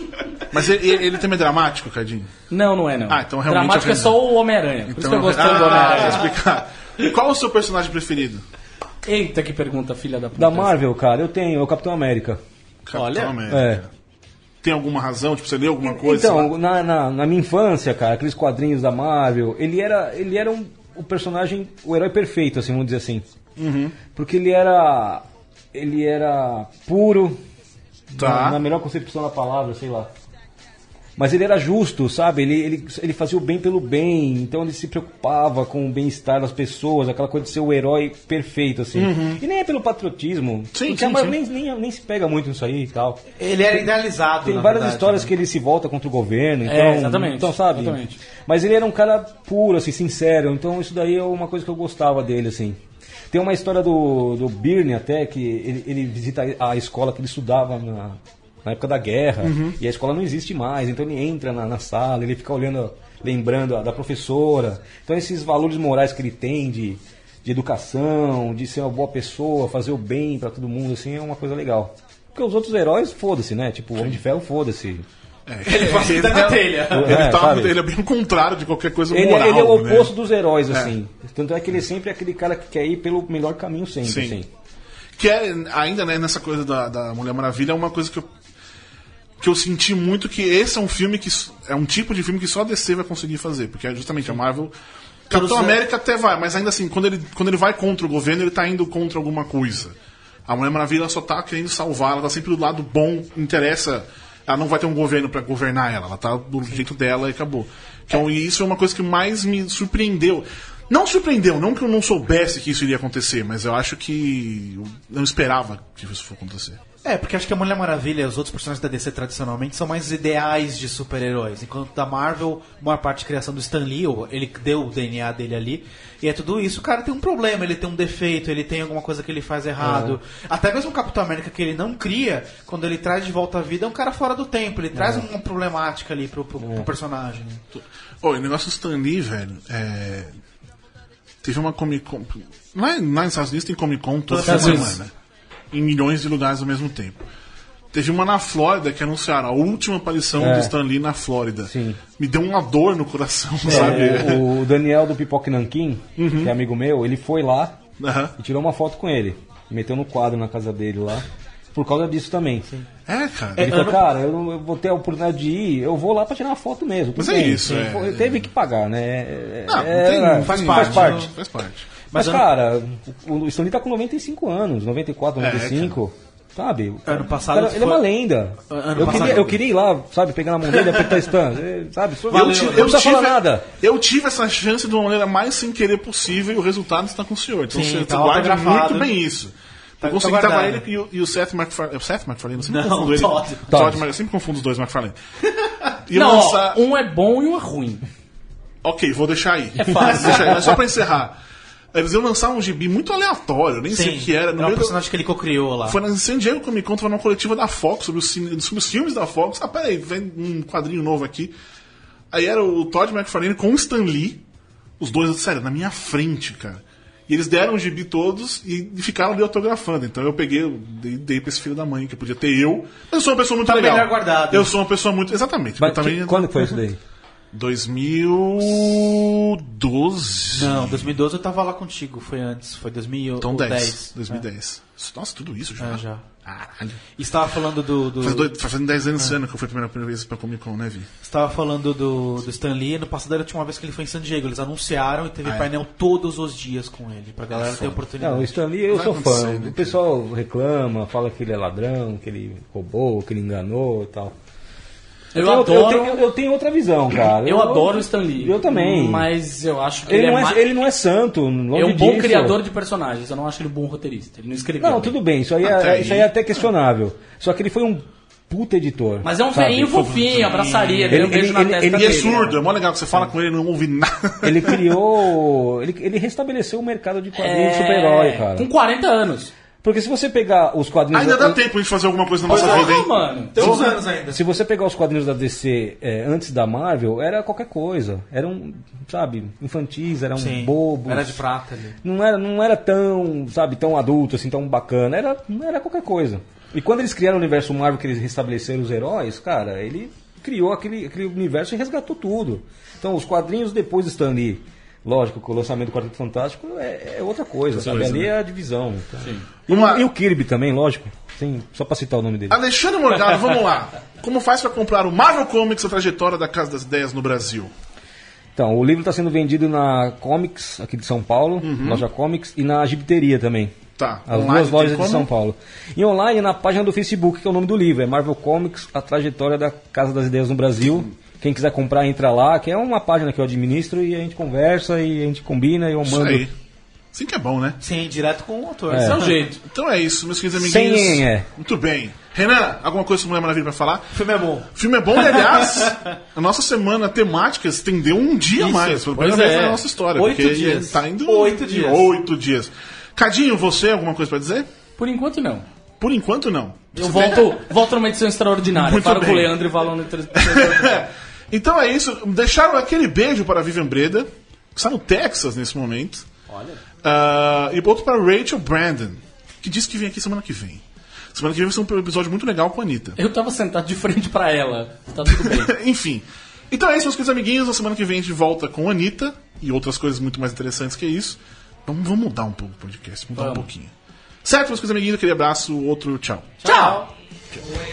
Mas ele, ele, ele também é dramático, Cardinho? Não, não é não. Ah, então realmente Dramático é é só o Homem-Aranha. Por isso que eu gosto tanto do ah, Homem-Aranha. vou explicar. Qual o seu personagem preferido? Eita, que pergunta, filha da puta. Da Marvel, cara, eu tenho, é o Capitão América. Capitão Olha. América. É. Tem alguma razão? Tipo, você leu alguma coisa? sei lá? Então, na, na, na minha infância, cara, aqueles quadrinhos da Marvel, ele era, ele era um, o personagem, o herói perfeito, assim, vamos dizer assim. Uhum. Porque ele era, ele era puro, Tá. na, na melhor concepção da palavra, sei lá. Mas ele era justo, sabe? Ele, ele, ele fazia o bem pelo bem, então ele se preocupava com o bem-estar das pessoas, aquela coisa de ser o herói perfeito, assim. E nem é pelo patriotismo, Sim, porque sim, a Marvel sim. Nem, nem, nem se pega muito nisso aí e tal. Ele era idealizado, Tem na várias verdade, histórias né? que ele se volta contra o governo, então, É, exatamente, então sabe? exatamente. Mas ele era um cara puro, assim, sincero, então isso daí é uma coisa que eu gostava dele, assim. Tem uma história do, do Byrne até, que ele, ele visita a escola que ele estudava na, na época da guerra, e a escola não existe mais, então ele entra na, na sala, ele fica olhando, lembrando a, da professora. Então esses valores morais que ele tem de, de educação, de ser uma boa pessoa, fazer o bem pra todo mundo, assim, é uma coisa legal. Porque os outros heróis, foda-se, né? Tipo, o Homem de Ferro, foda-se. Ele Você tá na telha. Ele, É, tá, sabe? ele é bem o contrário de qualquer coisa Ele, moral, ele é o né? oposto dos heróis, assim. Tanto é que ele sempre é aquele cara que quer ir pelo melhor caminho sempre, Sim. assim. Que é, ainda né, nessa coisa da, da Mulher Maravilha, é uma coisa que eu, que eu senti muito que esse é um filme que... s- É um tipo de filme que só a D C vai conseguir fazer. Porque é justamente a Marvel... Capitão Todos- América até vai, mas ainda assim, quando ele, quando ele vai contra o governo, ele tá indo contra alguma coisa. A Mulher Maravilha só tá querendo salvar, ela tá sempre do lado bom, interessa... Ela não vai ter um governo pra governar ela, ela tá do jeito dela e acabou. Então, e isso é uma coisa que mais me surpreendeu. Não surpreendeu, não que eu não soubesse que isso iria acontecer, mas eu acho que eu não esperava que isso fosse acontecer. É, porque acho que a Mulher Maravilha e os outros personagens da D C tradicionalmente são mais ideais de super-heróis. Enquanto da Marvel, a maior parte de criação do Stan Lee, ele deu o D N A dele ali. E é tudo isso. O cara tem um problema, ele tem um defeito, ele tem alguma coisa que ele faz errado. Até mesmo o Capitão América que ele não cria, quando ele traz de volta à vida, é um cara fora do tempo. Ele traz uma problemática ali pro, pro, pro personagem. né? Ô, o negócio do Stan Lee, velho, é... Teve uma Comic Con... Lá, lá nos Estados Unidos tem Comic Con toda Estados semana, Unidos. em milhões de lugares ao mesmo tempo. Teve uma na Flórida que anunciaram a última aparição É. do Stan Lee na Flórida. Sim. Me deu uma dor no coração, sabe? É, o, o Daniel do Pipoque Nanquim, que é amigo meu, ele foi lá Aham. e tirou uma foto com ele. Meteu no quadro na casa dele lá. por causa disso também. É, cara. Ele falou, cara, eu, não, eu vou ter a oportunidade de ir, eu vou lá pra tirar uma foto mesmo. Mas tudo é bem. isso, é. Pô, teve que pagar, né? É, Não, não é, tem, é, faz, faz parte, parte. não, faz parte. Mas, Mas cara, o, o Stan Lee tá com noventa e cinco anos, noventa e quatro, noventa e cinco. É, sabe? Ano passado Cara, ele foi- é uma lenda. Ano Eu passado- queria, eu queria ir lá, sabe, pegar na mão dele e apertar Stan. eh, Sabe? Só- Eu, não ti- eu precisa tive, falar nada. eu tive essa chance de uma maneira mais sem querer possível e o resultado está com o senhor. Então Sim, você, tá você guarda autografado. muito bem isso. Tá- Eu consegui tá tava guardado. ele e o, e o Seth MacFarlane. É o Seth MacFarlane? Eu sempre Não, confundo ele. Todd. Todd, Todd. mas eu sempre confundo os dois MacFarlane. E Não, lançar... ó, um é bom e um é ruim. Ok, vou deixar aí. É fácil. Deixa aí, mas só pra encerrar. Eles iam lançar um gibi muito aleatório, nem sei Sim, o que era. No é um meio do... personagem que ele co-criou lá. Foi na San Diego Comic Con, tava numa coletiva da Fox sobre os, cine- sobre os filmes da Fox. Ah, peraí, vem um quadrinho novo aqui. Aí era o Todd McFarlane com o Stan Lee, os dois, sério, na minha frente, cara. E eles deram o gibi todos e ficaram ali autografando. Então eu peguei, eu dei, dei pra esse filho da mãe, que podia ter eu. Mas eu sou uma pessoa muito Tá legal. melhor guardado. Eu sou uma pessoa muito. Exatamente. Mas eu também... que- quando que foi isso daí? dois mil e doze. Não, dois mil e doze eu tava lá contigo, foi antes, foi dois mil e Então dez. dez. dois mil e dez. Nossa, tudo isso já? É, é, já. Caralho. E você tava falando do... do Faz, dois, faz fazendo dez anos esse ano que eu fui a primeira, primeira vez pra Comic Con, né, Vi? Você tava falando do, do Stan Lee, no passado era a última vez que ele foi em San Diego, eles anunciaram e teve Ah, é. painel todos os dias com ele, pra galera ter foda. oportunidade. Não, o Stan Lee, eu Vai sou acontecer, fã. né, O pessoal reclama, fala que ele é ladrão, que ele roubou, que ele enganou e tal. Eu, Eu, adoro. eu, tenho, eu tenho outra visão, cara. Eu adoro o Stan Lee. Eu também. Mas eu acho que Ele, ele, não é, é, mais- ele não é santo. longe é um bom disso. criador de personagens. Eu não acho ele um bom roteirista. Ele não escreveu. Não, bem. tudo bem, isso aí, Até é, aí. isso aí é até questionável. Só que ele foi um puta editor. Mas é um sabe? velhinho fofinho, abraçaria, Ele- deu um beijo ele- na ele- testa ele- E é dele. surdo, é mó legal que você fala com ele e não ouve nada. Ele criou. Ele, ele restabeleceu o mercado de quadrinhos de super-herói, cara. Com quarenta anos. Porque se você pegar os quadrinhos. Ainda da- dá tempo de fazer alguma coisa na nossa Porra, vida, hein? mano. Tem uns anos ainda. Se você pegar os quadrinhos da D C é, antes da Marvel, era qualquer coisa. Eram, sabe, infantis, eram Sim, bobos. era de prata ali. Não era, não era tão, sabe, tão adulto, assim, tão bacana. Era, era qualquer coisa. E quando eles criaram o universo Marvel, que eles restabeleceram os heróis, cara, ele criou aquele, aquele universo e resgatou tudo. Então, os quadrinhos depois do Stan Lee, lógico, com o lançamento do Quarteto Fantástico é, é outra coisa, sabe? coisa, Ali né? é a divisão. Então. E, Vamos lá. o, e o Kirby também, lógico. Sim, só pra citar o nome dele. Alexandre Morgado, vamos lá. Como faz pra comprar o Marvel Comics, a trajetória da Casa das Ideias no Brasil? Então, o livro está sendo vendido na Comics, aqui de São Paulo, loja Comics, e na Gibiteria também. Tá. As Online duas tem lojas de como? São Paulo. E online na página do Facebook, que é o nome do livro, é Marvel Comics, a trajetória da Casa das Ideias no Brasil. Quem quiser comprar, entra lá, que é uma página que eu administro e a gente conversa e a gente combina e eu Isso mando. aí. Assim que é bom, né? Sim, direto com o autor. Esse é o jeito. Então é isso, meus queridos Sem amiguinhos. é. Muito bem. Renan, alguma coisa sobre Mulher Maravilha pra falar? O filme é bom. O filme é bom e, aliás, a nossa semana temática estendeu um dia a mais. Pela pois primeira vez é. na nossa história. Oito porque dias. Tá indo Oito dias. Oito dias. Cadinho, você, alguma coisa pra dizer? Por enquanto, não. Por enquanto, não. Eu Você volto, volto numa edição extraordinária. Muito Falo bem. com o Leandro e Valão. Então é isso. Deixaram aquele beijo para a Vivian Breda, que está no Texas nesse momento. Olha. Ah, e outro para Rachel Brandon, que disse que vem aqui semana que vem. Semana que vem vai ser um episódio muito legal com a Anitta. Eu tava sentado de frente pra ela. Tá tudo bem. Enfim. Então é isso, meus queridos amiguinhos. Na semana que vem a gente volta com a Anitta e outras coisas muito mais interessantes que isso. Vamos, vamos mudar um pouco o podcast, mudar Vamos. um pouquinho. Certo, meus queridos amiguinhos? Aquele abraço, outro tchau. Tchau. When